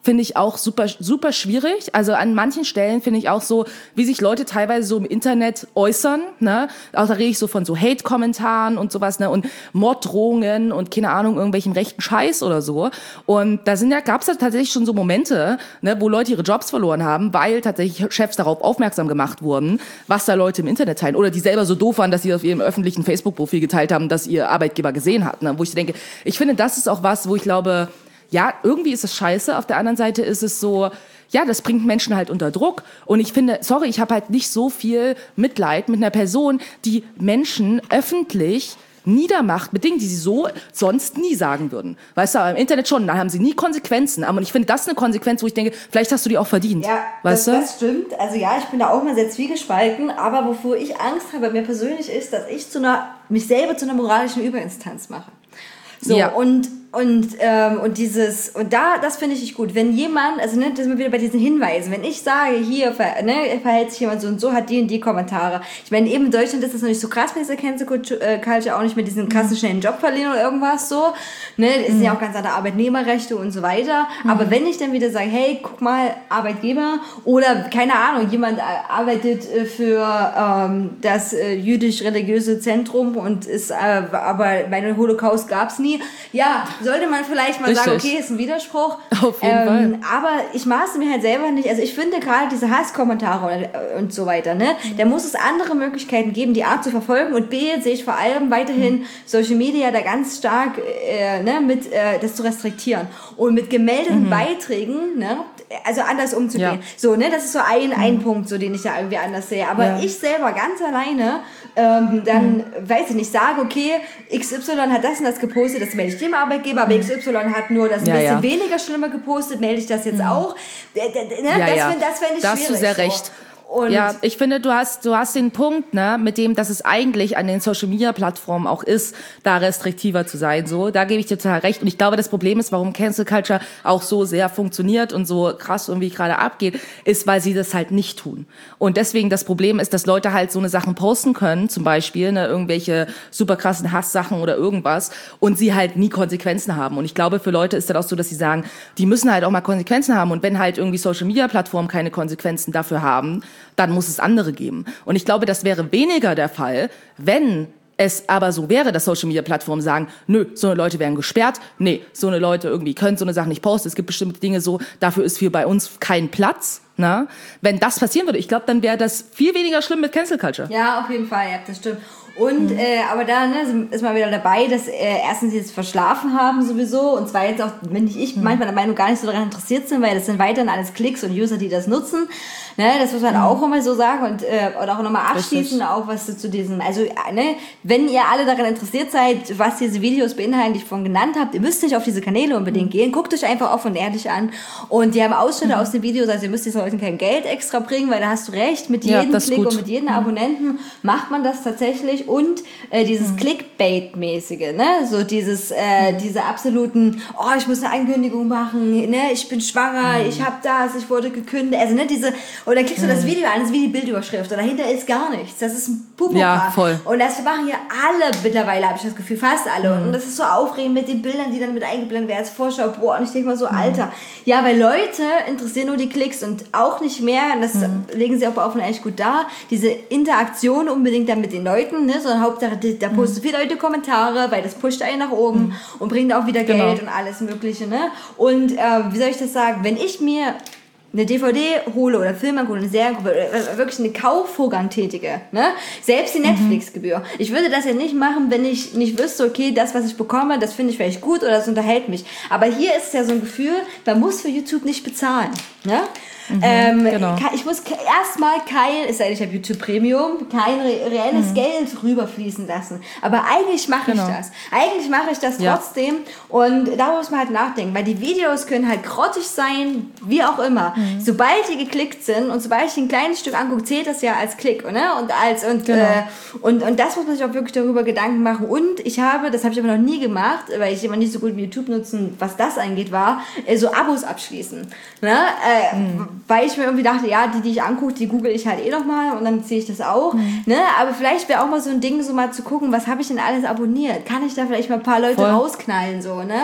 finde ich auch super, super schwierig. Also an manchen Stellen finde ich auch so, wie sich Leute teilweise so im Internet äußern, ne? Auch da rede ich so von so Hate-Kommentaren und sowas, ne? Und Morddrohungen und keine Ahnung, irgendwelchen rechten Scheiß oder so. Und da sind ja, gab's ja tatsächlich schon so Momente, ne, wo Leute ihre Jobs verloren haben, weil tatsächlich Chefs darauf aufmerksam gemacht wurden, was da Leute im Internet teilen. Oder die selber so doof waren, dass sie auf ihrem öffentlichen Facebook-Profil geteilt haben, dass ihr Arbeitgeber gesehen hat, ne? Wo ich denke, ich finde, das ist auch was, wo ich glaube, ja, irgendwie ist es scheiße. Auf der anderen Seite ist es so, ja, das bringt Menschen halt unter Druck. Und ich finde, sorry, ich habe halt nicht so viel Mitleid mit einer Person, die Menschen öffentlich niedermacht mit Dingen, die sie so sonst nie sagen würden. Weißt du, aber im Internet schon, da haben sie nie Konsequenzen. Aber ich finde, das ist eine Konsequenz, wo ich denke, vielleicht hast du die auch verdient. Ja, weißt das, du? das stimmt. Also ja, ich bin da auch mal sehr zwiegespalten. Aber wovor ich Angst habe, mir persönlich ist, dass ich zu einer, mich selber zu einer moralischen Überinstanz mache. So, ja. und, und, ähm, und dieses, und da, das finde ich nicht gut. Wenn jemand, also, ne, das sind wir wieder bei diesen Hinweisen, wenn ich sage, hier, ver, ne, verhält sich jemand so und so, hat die und die Kommentare. Ich meine, eben in Deutschland ist das noch nicht so krass mit dieser Cancel Culture, auch nicht mit diesen krassen schnellen Job verlieren oder irgendwas so, ne, es sind ja auch ganz andere Arbeitnehmerrechte und so weiter. Mhm. Aber wenn ich dann wieder sage, hey, guck mal, Arbeitgeber, oder, keine Ahnung, jemand arbeitet für, ähm, das äh, jüdisch-religiöse Zentrum und ist, äh, aber bei dem Holocaust gab's nie. Ja, sollte man vielleicht mal Richtig. sagen, okay, ist ein Widerspruch. Auf jeden ähm, Fall. Aber ich maße mir halt selber nicht, also ich finde gerade diese Hasskommentare und, und so weiter, ne, mhm. da muss es andere Möglichkeiten geben, die A zu verfolgen und B sehe ich vor allem weiterhin mhm. Social Media da ganz stark äh, ne, mit äh, das zu restriktieren und mit gemeldeten mhm. Beiträgen, ne, also anders umzugehen. Ja. So, ne, das ist so ein, mhm. ein Punkt, so den ich da irgendwie anders sehe. Aber ja. ich selber ganz alleine ähm, dann, mhm. weiß ich nicht, sage, okay, X Y hat das und das gepostet, das melde ich dem Arbeitgeber, aber X Y hat nur das ein ja, bisschen ja. weniger Schlimmer gepostet, melde ich das jetzt mhm. auch. Ne, ja, das ja. finde das find ich da schwierig. hast du sehr so. recht. Und ja, ich finde, du hast, du hast den Punkt, ne, mit dem, dass es eigentlich an den Social Media Plattformen auch ist, da restriktiver zu sein, so. Da gebe ich dir total recht. Und ich glaube, das Problem ist, warum Cancel Culture auch so sehr funktioniert und so krass irgendwie gerade abgeht, ist, weil sie das halt nicht tun. Und deswegen das Problem ist, dass Leute halt so eine Sachen posten können, zum Beispiel, ne, irgendwelche super krassen Hasssachen oder irgendwas, und sie halt nie Konsequenzen haben. Und ich glaube, für Leute ist das auch so, dass sie sagen, die müssen halt auch mal Konsequenzen haben. Und wenn halt irgendwie Social Media Plattformen keine Konsequenzen dafür haben, dann muss es andere geben. Und ich glaube, das wäre weniger der Fall, wenn es aber so wäre, dass Social-Media-Plattformen sagen, nö, so eine Leute werden gesperrt, nee, so eine Leute irgendwie können so eine Sache nicht posten, es gibt bestimmte Dinge so, dafür ist für bei uns kein Platz. Na? Wenn das passieren würde, ich glaube, dann wäre das viel weniger schlimm mit Cancel Culture. Ja, auf jeden Fall, ja, das stimmt. Und, mhm. äh, aber da ne, ist man wieder dabei, dass äh, erstens sie jetzt verschlafen haben sowieso und zwar jetzt auch, wenn ich, ich mhm. manchmal der Meinung gar nicht so daran interessiert sind, weil das sind weiterhin alles Klicks und User, die das nutzen. Ne, das muss man mhm. auch immer so sagen und äh, oder auch nochmal abschließen, Richtig. Auch was zu diesem, also ne, wenn ihr alle daran interessiert seid, was diese Videos beinhalten, die ich vorhin genannt habe, ihr müsst nicht auf diese Kanäle unbedingt mhm. gehen, guckt euch einfach offen und ehrlich an und die haben Ausschnitte mhm. aus den Videos, also ihr müsst diesen Leuten kein Geld extra bringen, weil da hast du recht, mit jedem ja, Klick gut. Und mit jedem mhm. Abonnenten macht man das tatsächlich und äh, dieses mhm. Clickbait-mäßige, ne, so dieses, äh, mhm. diese absoluten, oh, ich muss eine Ankündigung machen, ne, ich bin schwanger, mhm. ich habe das, ich wurde gekündigt, also ne, diese, und dann klickst du mhm. das Video an, das ist wie die Bildüberschrift und dahinter ist gar nichts, das ist ein Pupuka. Ja, voll. Und das machen hier alle mittlerweile, habe ich das Gefühl, fast alle mhm. und das ist so aufregend mit den Bildern, die dann mit eingeblendet werden als Vorschau, boah, und ich denke mal so, mhm. Alter, ja, weil Leute interessieren nur die Klicks und auch nicht mehr, und das mhm. legen sie auch bei Offen eigentlich gut dar, diese Interaktion unbedingt dann mit den Leuten, ne, sondern Hauptsache, da posten viele Leute Kommentare, weil das pusht einen nach oben mhm. und bringt auch wieder Geld genau. und alles mögliche, ne, und äh, wie soll ich das sagen, wenn ich mir eine D V D hole oder Film angucke, eine Serie oder wirklich eine Kaufvorgang tätige, ne? Selbst die Netflix-Gebühr. Ich würde das ja nicht machen, wenn ich nicht wüsste, okay, das, was ich bekomme, das finde ich vielleicht gut oder das unterhält mich. Aber hier ist es ja so ein Gefühl, man muss für YouTube nicht bezahlen, ne? Mhm, ähm, genau. Ich muss erstmal kein, es sei denn, ich habe YouTube Premium, kein re- reelles mhm. Geld rüberfließen lassen. Aber eigentlich mache genau. ich das. Eigentlich mache ich das ja. trotzdem. Und darüber muss man halt nachdenken, weil die Videos können halt grottig sein, wie auch immer. Mhm. Sobald die geklickt sind und sobald ich ein kleines Stück angucke, zählt das ja als Klick, ne? Und als und genau. äh, und und das muss man sich auch wirklich darüber Gedanken machen. Und ich habe, das habe ich aber noch nie gemacht, weil ich immer nicht so gut wie YouTube nutzen, was das angeht, war äh, so Abos abschließen, ne? Äh, mhm. Weil ich mir irgendwie dachte, ja, die, die ich angucke, die google ich halt eh nochmal und dann sehe ich das auch. Mhm. Ne? Aber vielleicht wäre auch mal so ein Ding, so mal zu gucken, was habe ich denn alles abonniert? Kann ich da vielleicht mal ein paar Leute Voll. rausknallen, so, ne?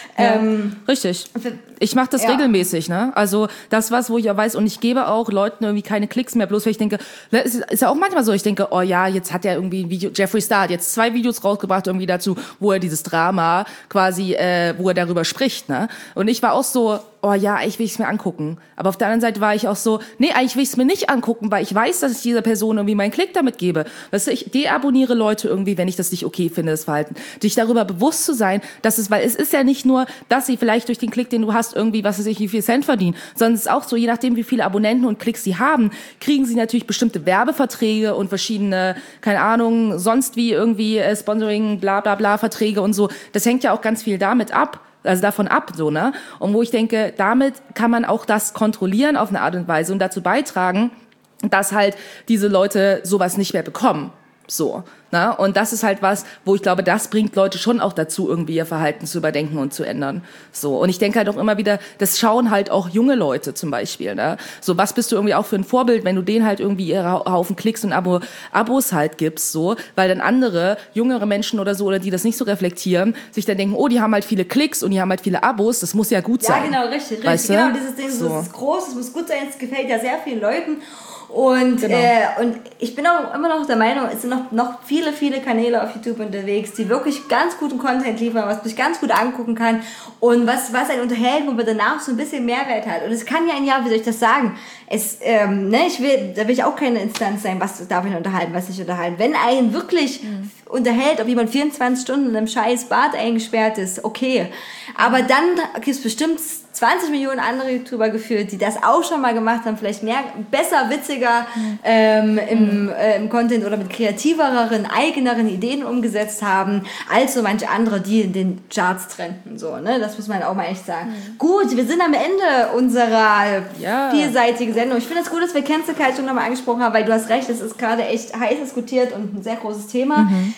Ja, Ähm, richtig. Ich mache das ja. regelmäßig, ne? Also das was, wo ich auch weiß, und ich gebe auch Leuten irgendwie keine Klicks mehr, bloß weil ich denke, ne, es ist ja auch manchmal so, ich denke, oh ja, jetzt hat er irgendwie ein Video, Jeffree Star hat jetzt zwei Videos rausgebracht irgendwie dazu, wo er dieses Drama quasi, äh, wo er darüber spricht, ne? Und ich war auch so, oh ja, eigentlich will ich es mir angucken. Aber auf der anderen Seite war ich auch so, nee, eigentlich will ich es mir nicht angucken, weil ich weiß, dass ich dieser Person irgendwie meinen Klick damit gebe. Weißt du, ich deabonniere Leute irgendwie, wenn ich das nicht okay finde, das Verhalten. Dich darüber bewusst zu sein, dass es, weil es ist ja nicht nur, dass sie vielleicht durch den Klick, den du hast, irgendwie, was weiß ich, wie viel Cent verdienen, sondern es ist auch so, je nachdem, wie viele Abonnenten und Klicks sie haben, kriegen sie natürlich bestimmte Werbeverträge und verschiedene, keine Ahnung, sonst wie irgendwie äh, Sponsoring, bla bla bla Verträge und so. Das hängt ja auch ganz viel damit ab. Also davon ab, so, ne? Und wo ich denke, damit kann man auch das kontrollieren auf eine Art und Weise und dazu beitragen, dass halt diese Leute sowas nicht mehr bekommen. So, ne? Und das ist halt was, wo ich glaube, das bringt Leute schon auch dazu, irgendwie ihr Verhalten zu überdenken und zu ändern. So. Und ich denke halt auch immer wieder, das schauen halt auch junge Leute zum Beispiel, ne? So, was bist du irgendwie auch für ein Vorbild, wenn du denen halt irgendwie ihre Haufen Klicks und Abo, Abos halt gibst, so, weil dann andere, jüngere Menschen oder so, oder die das nicht so reflektieren, sich dann denken, oh, die haben halt viele Klicks und die haben halt viele Abos, das muss ja gut ja, sein. genau, richtig, richtig. Weißt du? Genau, dieses Ding, So. das ist groß, es muss gut sein, es gefällt ja sehr vielen Leuten. Und, Genau. äh, und ich bin auch immer noch der Meinung, es sind noch, noch viele, viele Kanäle auf YouTube unterwegs, die wirklich ganz guten Content liefern, was man sich ganz gut angucken kann und was, was einen unterhält, wo man danach so ein bisschen Mehrwert hat. Und es kann ja ein Jahr, wie soll ich das sagen, es, ähm, ne, ich will, da will ich auch keine Instanz sein, was darf ich unterhalten, was nicht unterhalten. Wenn einen wirklich mhm. unterhält, ob jemand vierundzwanzig Stunden in einem scheiß Bad eingesperrt ist, okay. Aber dann gibt es bestimmt zwanzig Millionen andere YouTuber geführt, die das auch schon mal gemacht haben, vielleicht mehr, besser, witziger mhm. ähm, im, äh, im Content oder mit kreativeren, eigeneren Ideen umgesetzt haben, als so manche andere, die in den Charts trenden. So, ne? Das muss man auch mal echt sagen. Mhm. Gut, wir sind am Ende unserer ja. vielseitigen Sendung. Ich finde es gut, dass wir Cancel Culture nochmal angesprochen haben, weil du hast recht, es ist gerade echt heiß diskutiert und ein sehr großes Thema. Mhm.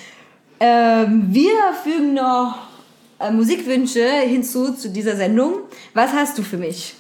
Ähm, wir fügen noch Musikwünsche hinzu zu dieser Sendung. Was hast du für mich?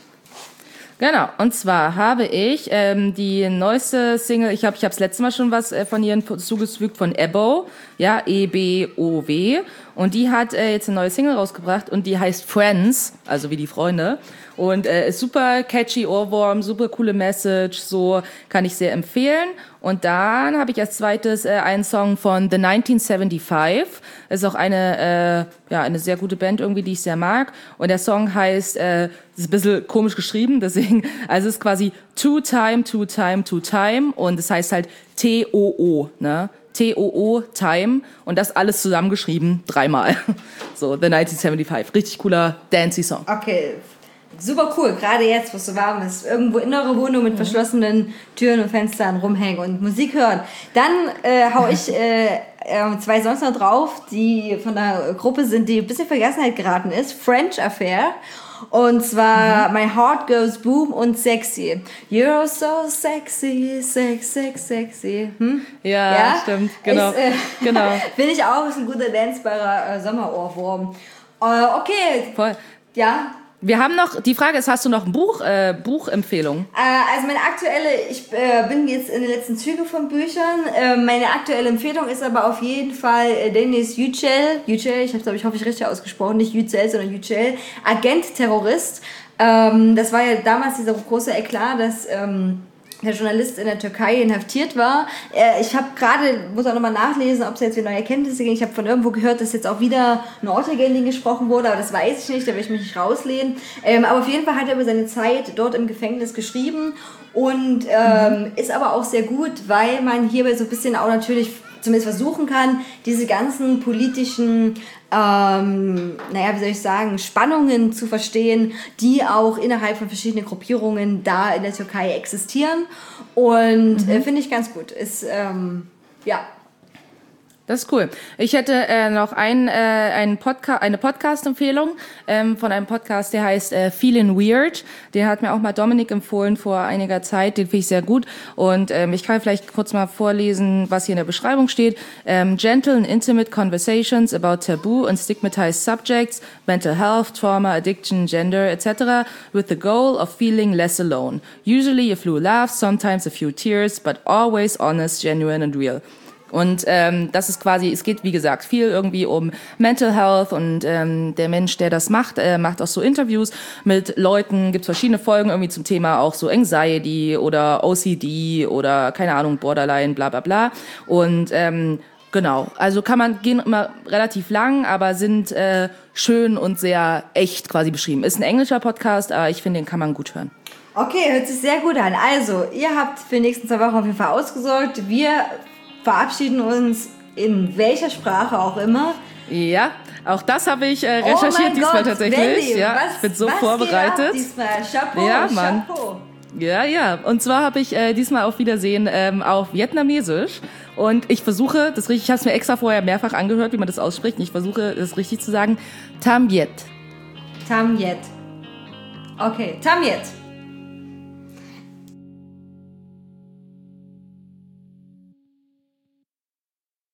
Genau, und zwar habe ich ähm, die neueste Single, ich habe ich habe das letzte Mal schon was äh, von ihr zugefügt, von Ebo, ja, E B O W, und die hat äh, jetzt eine neue Single rausgebracht und die heißt Friends, also wie die Freunde, und äh, ist super catchy, Ohrwurm, super coole Message, so kann ich sehr empfehlen. Und dann habe ich als zweites äh, einen Song von The nineteen seventy-five. Ist auch eine äh, ja eine sehr gute Band irgendwie, die ich sehr mag. Und der Song heißt, äh, ist ein bisschen komisch geschrieben, deswegen, also es ist quasi Two Time, Two Time, Two Time und es heißt halt T O O, ne? T O O, Time, und das alles zusammengeschrieben, dreimal. So, The nineteen seventy-five. Richtig cooler, dancey Song. Okay. Super cool, gerade jetzt, wo es so warm ist, irgendwo in eurer Wohnung mit verschlossenen Türen und Fenstern rumhängen und Musik hören. Dann äh, hau ich äh, äh, zwei Songs noch drauf, die von der Gruppe sind, die ein bisschen in Vergessenheit geraten ist. French Affair. Und zwar mhm. My Heart Goes Boom und Sexy. You're so sexy, sex, sex, sexy. Hm? Ja, ja, stimmt, genau. Ist, äh, genau. Finde ich auch, ist ein guter dancebarer äh, Sommerohrwurm. Äh, okay. Voll. Ja. Wir haben noch, die Frage ist, hast du noch ein Buch, äh, Buchempfehlung? Äh, also meine aktuelle, ich äh, bin jetzt in den letzten Zügen von Büchern. Äh, meine aktuelle Empfehlung ist aber auf jeden Fall äh, Denis Yücel. Yücel, ich habe glaube ich hoffe ich richtig ausgesprochen, nicht Yücel, sondern Yücel. Agent Terrorist. Ähm, das war ja damals dieser große Eklat, dass ähm, der Journalist in der Türkei inhaftiert war. Äh, ich habe gerade, muss auch nochmal nachlesen, ob es jetzt wieder neue Erkenntnisse gibt. Ich habe von irgendwo gehört, dass jetzt auch wieder ein Ortegelin gesprochen wurde, aber das weiß ich nicht, da will ich mich nicht rauslehnen. Ähm, aber auf jeden Fall hat er über seine Zeit dort im Gefängnis geschrieben und ähm, mhm. ist aber auch sehr gut, weil man hierbei so ein bisschen auch natürlich zumindest versuchen kann, diese ganzen politischen ähm, naja, wie soll ich sagen, Spannungen zu verstehen, die auch innerhalb von verschiedenen Gruppierungen da in der Türkei existieren. Und mhm. äh, finde ich ganz gut. Ist, ähm, ja. Das ist cool. Ich hätte äh, noch ein, äh, ein Podca- eine Podcast-Empfehlung ähm, von einem Podcast, der heißt äh, Feelin' Weird. Den hat mir auch mal Dominik empfohlen vor einiger Zeit. Den finde ich sehr gut. Und ähm, ich kann vielleicht kurz mal vorlesen, was hier in der Beschreibung steht. Ähm, Gentle and intimate conversations about taboo and stigmatized subjects, mental health, trauma, addiction, gender, et cetera, with the goal of feeling less alone. Usually a few laughs, sometimes a few tears, but always honest, genuine and real. Und ähm, das ist quasi, es geht wie gesagt viel irgendwie um Mental Health und ähm, der Mensch, der das macht, äh, macht auch so Interviews mit Leuten, gibt verschiedene Folgen irgendwie zum Thema auch so Anxiety oder O C D oder keine Ahnung, Borderline, bla bla bla. Und ähm, genau, also kann man, gehen immer relativ lang, aber sind äh, schön und sehr echt quasi beschrieben. Ist ein englischer Podcast, aber ich finde, den kann man gut hören. Okay, hört sich sehr gut an. Also, ihr habt für die nächsten zwei Wochen auf jeden Fall ausgesorgt. Wir verabschieden uns in welcher Sprache auch immer. Ja, auch das habe ich äh, recherchiert oh mein diesmal Gott, tatsächlich. Wendy, ja, was, ich bin so was vorbereitet. Geht ab diesmal? Chapeau, ja, Mann. Chapeau. Ja, ja. Und zwar habe ich äh, diesmal auf Wiedersehen ähm, auf Vietnamesisch. Und ich versuche, das richtig, ich habe es mir extra vorher mehrfach angehört, wie man das ausspricht. Und ich versuche, das richtig zu sagen. Tam Viet. Tam Viet. Okay, Tam Viet.